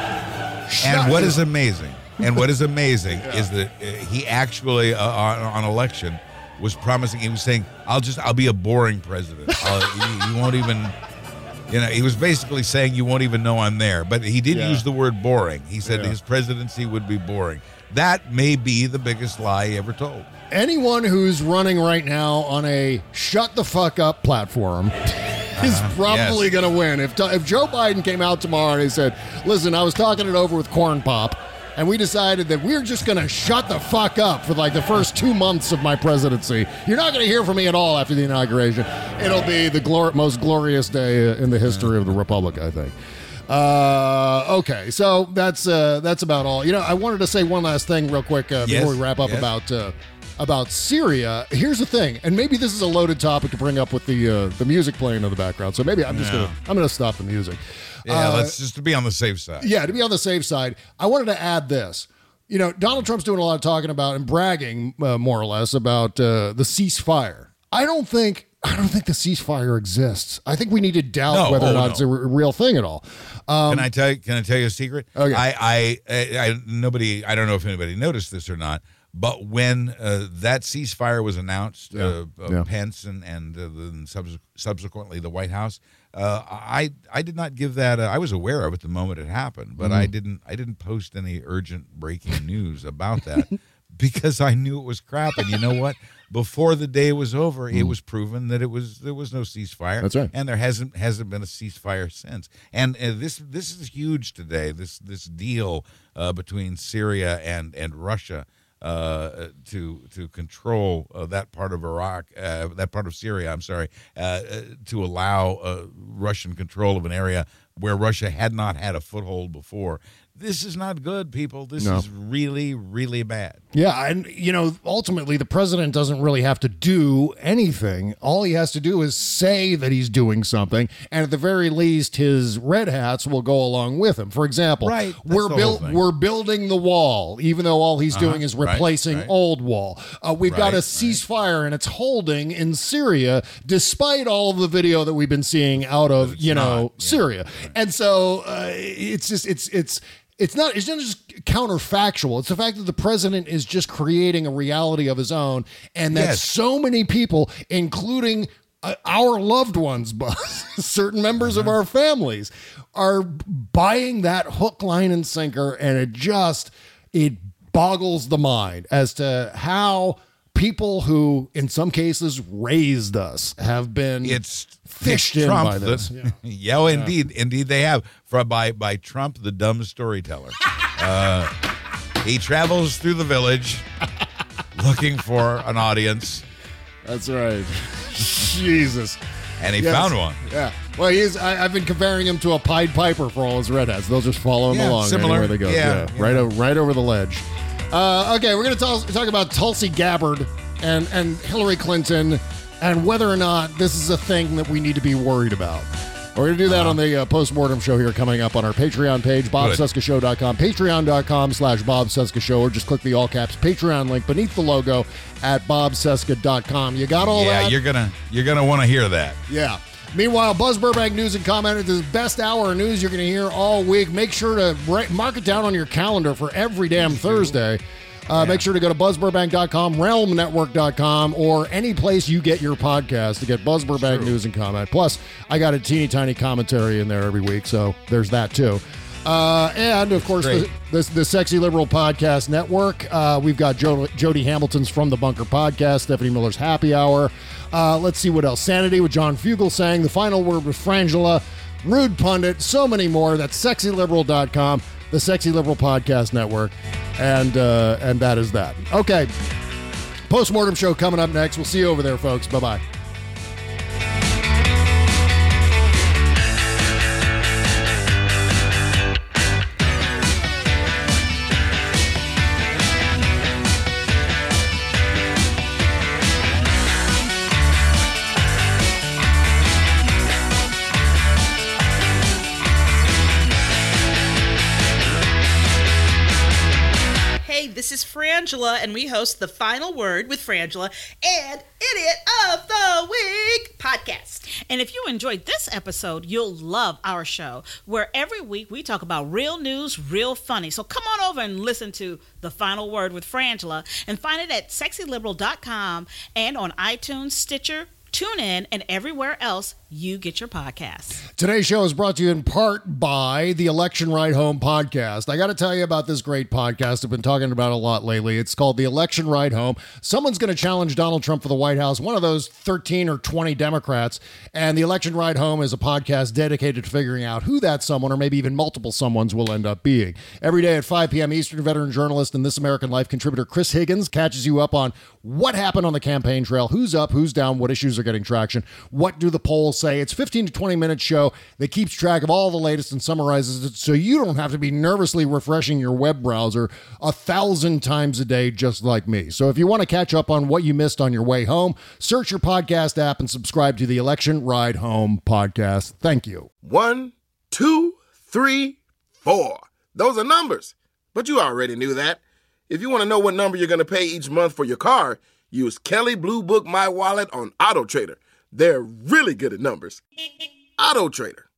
you. And Shut what it. is amazing, and what is amazing is that uh, he actually uh, on, on election was promising. He was saying, "I'll just, I'll be a boring president. I'll, you, you won't even." You know, he was basically saying you won't even know I'm there. But he did Yeah. use the word boring. He said Yeah. his presidency would be boring. That may be the biggest lie he ever told. Anyone who's running right now on a shut the fuck up platform is Uh-huh. probably Yes. going to win. If if Joe Biden came out tomorrow and he said, "Listen, I was talking it over with Corn Pop, and we decided that we're just going to shut the fuck up for like the first two months of my presidency. You're not going to hear from me at all after the inauguration. It'll be the glor- most glorious day in the history of the Republic, I think." Uh, okay, so that's uh, that's about all. You know, I wanted to say one last thing real quick uh, Yes, before we wrap up yes. about uh, about Syria. Here's the thing, and maybe this is a loaded topic to bring up with the uh, the music playing in the background. So maybe I'm just No. gonna I'm gonna stop the music. Yeah, Uh, let's just to be on the safe side. yeah, to be on the safe side, I wanted to add this. You know, Donald Trump's doing a lot of talking about and bragging, uh, more or less, about uh, the ceasefire. I don't think I don't think the ceasefire exists. I think we need to doubt No, whether or oh, not no. it's a r- real thing at all. Um, Can I tell you? Can I tell you a secret? Okay. I, I, I, I, nobody. I don't know if anybody noticed this or not. But when uh, that ceasefire was announced, Yeah. uh, uh, Yeah. Pence and and uh, then subs- subsequently the White House, uh, I I did not give that. Uh, I was aware of it the moment it happened, but I Mhm. didn't. I didn't post any urgent breaking news about that because I knew it was crap. And you know what? Before the day was over, it was proven that it was there was no ceasefire. That's right. And there hasn't hasn't been a ceasefire since. And uh, this this is huge today. This this deal uh, between Syria and and Russia uh, to to control uh, that part of Iraq, uh, that part of Syria. I'm sorry, uh, uh, to allow uh, Russian control of an area where Russia had not had a foothold before. This is not good, people. This No. is really, really bad. Yeah, and you know, ultimately the president doesn't really have to do anything. All he has to do is say that he's doing something, and at the very least his red hats will go along with him. For example, Right, that's we're the built whole thing. we're building the wall, even though all he's Uh-huh, doing is right, replacing right. old wall. Uh, we've got Right, a right. ceasefire and it's holding in Syria despite all of the video that we've been seeing out of, it's you know, not, yeah, Syria. And so uh, it's just it's it's It's not. It's not just counterfactual. It's the fact that the president is just creating a reality of his own, and that Yes. so many people, including uh, our loved ones, but certain members of our families, are buying that hook, line, and sinker, and it just it boggles the mind as to how people who, in some cases, raised us have been It's fished it's in Trump, by this. The, yeah, well, indeed, indeed they have. From by by Trump, the dumb storyteller. uh, he travels through the village looking for an audience, That's right. Jesus. and he Yes. found one. Yeah. Well, he's. I, I've been comparing him to a Pied Piper for all his redheads. They'll just follow him Yeah, along similar. anywhere they go. Yeah, yeah. Right. O- right over the ledge. Uh, okay, we're going to talk about Tulsi Gabbard and and Hillary Clinton and whether or not this is a thing that we need to be worried about. We're going to do that Uh-huh. on the uh, postmortem show here coming up on our Patreon page, bob cesca show dot com, patreon.com slash Bob Cesca Show, or just click the all caps Patreon link beneath the logo at bob cesca dot com. You got all yeah, that? you're gonna you're gonna want to hear that. Yeah. Meanwhile, Buzz Burbank News and Comment is the best hour of news you're going to hear all week. Make sure to write, mark it down on your calendar for every damn Thursday. Uh, Make sure to go to buzz burbank dot com, realm network dot com, or any place you get your podcast to get Buzz Burbank News and Comment. Plus, I got a teeny tiny commentary in there every week, so there's that too. Uh, and, of course, the, the, the Sexy Liberal Podcast Network. Uh, we've got jo- Jody Hamilton's From the Bunker Podcast, Stephanie Miller's Happy Hour. Uh, let's see what else. Sanity with John Fugelsang, The Final Word with Frangela, Rude Pundit, so many more. That's sexy liberal dot com, the Sexy Liberal Podcast Network. And, uh, and that is that. Okay. Postmortem show coming up next. We'll see you over there, folks. Bye-bye. Hey, this is Frangela, and we host The Final Word with Frangela and Idiot of the Week podcast. And if you enjoyed this episode, you'll love our show, where every week we talk about real news, real funny. So come on over and listen to The Final Word with Frangela and find it at sexy liberal dot com and on iTunes, Stitcher, Tune in and everywhere else you get your podcasts. Today's show is brought to you in part by the Election Ride Home podcast. I got to tell you about this great podcast I've been talking about a lot lately. It's called the Election Ride Home. Someone's going to challenge Donald Trump for the White House, one of those thirteen or twenty Democrats, and the Election Ride Home is a podcast dedicated to figuring out who that someone or maybe even multiple someones will end up being. Every day at five p.m. Eastern, veteran journalist and This American Life contributor Chris Higgins catches you up on what happened on the campaign trail, who's up, who's down, what issues are getting traction, what do the polls say. It's a fifteen to twenty minute show that keeps track of all the latest and summarizes it so you don't have to be nervously refreshing your web browser a thousand times a day just like me. So if you want to catch up on what you missed on your way home, search your podcast app and subscribe to the Election Ride Home podcast. Thank you. One, two, three, four. Those are numbers, but you already knew that. If you want to know what number you're going to pay each month for your car, use Kelley Blue Book My Wallet on AutoTrader. They're really good at numbers. AutoTrader.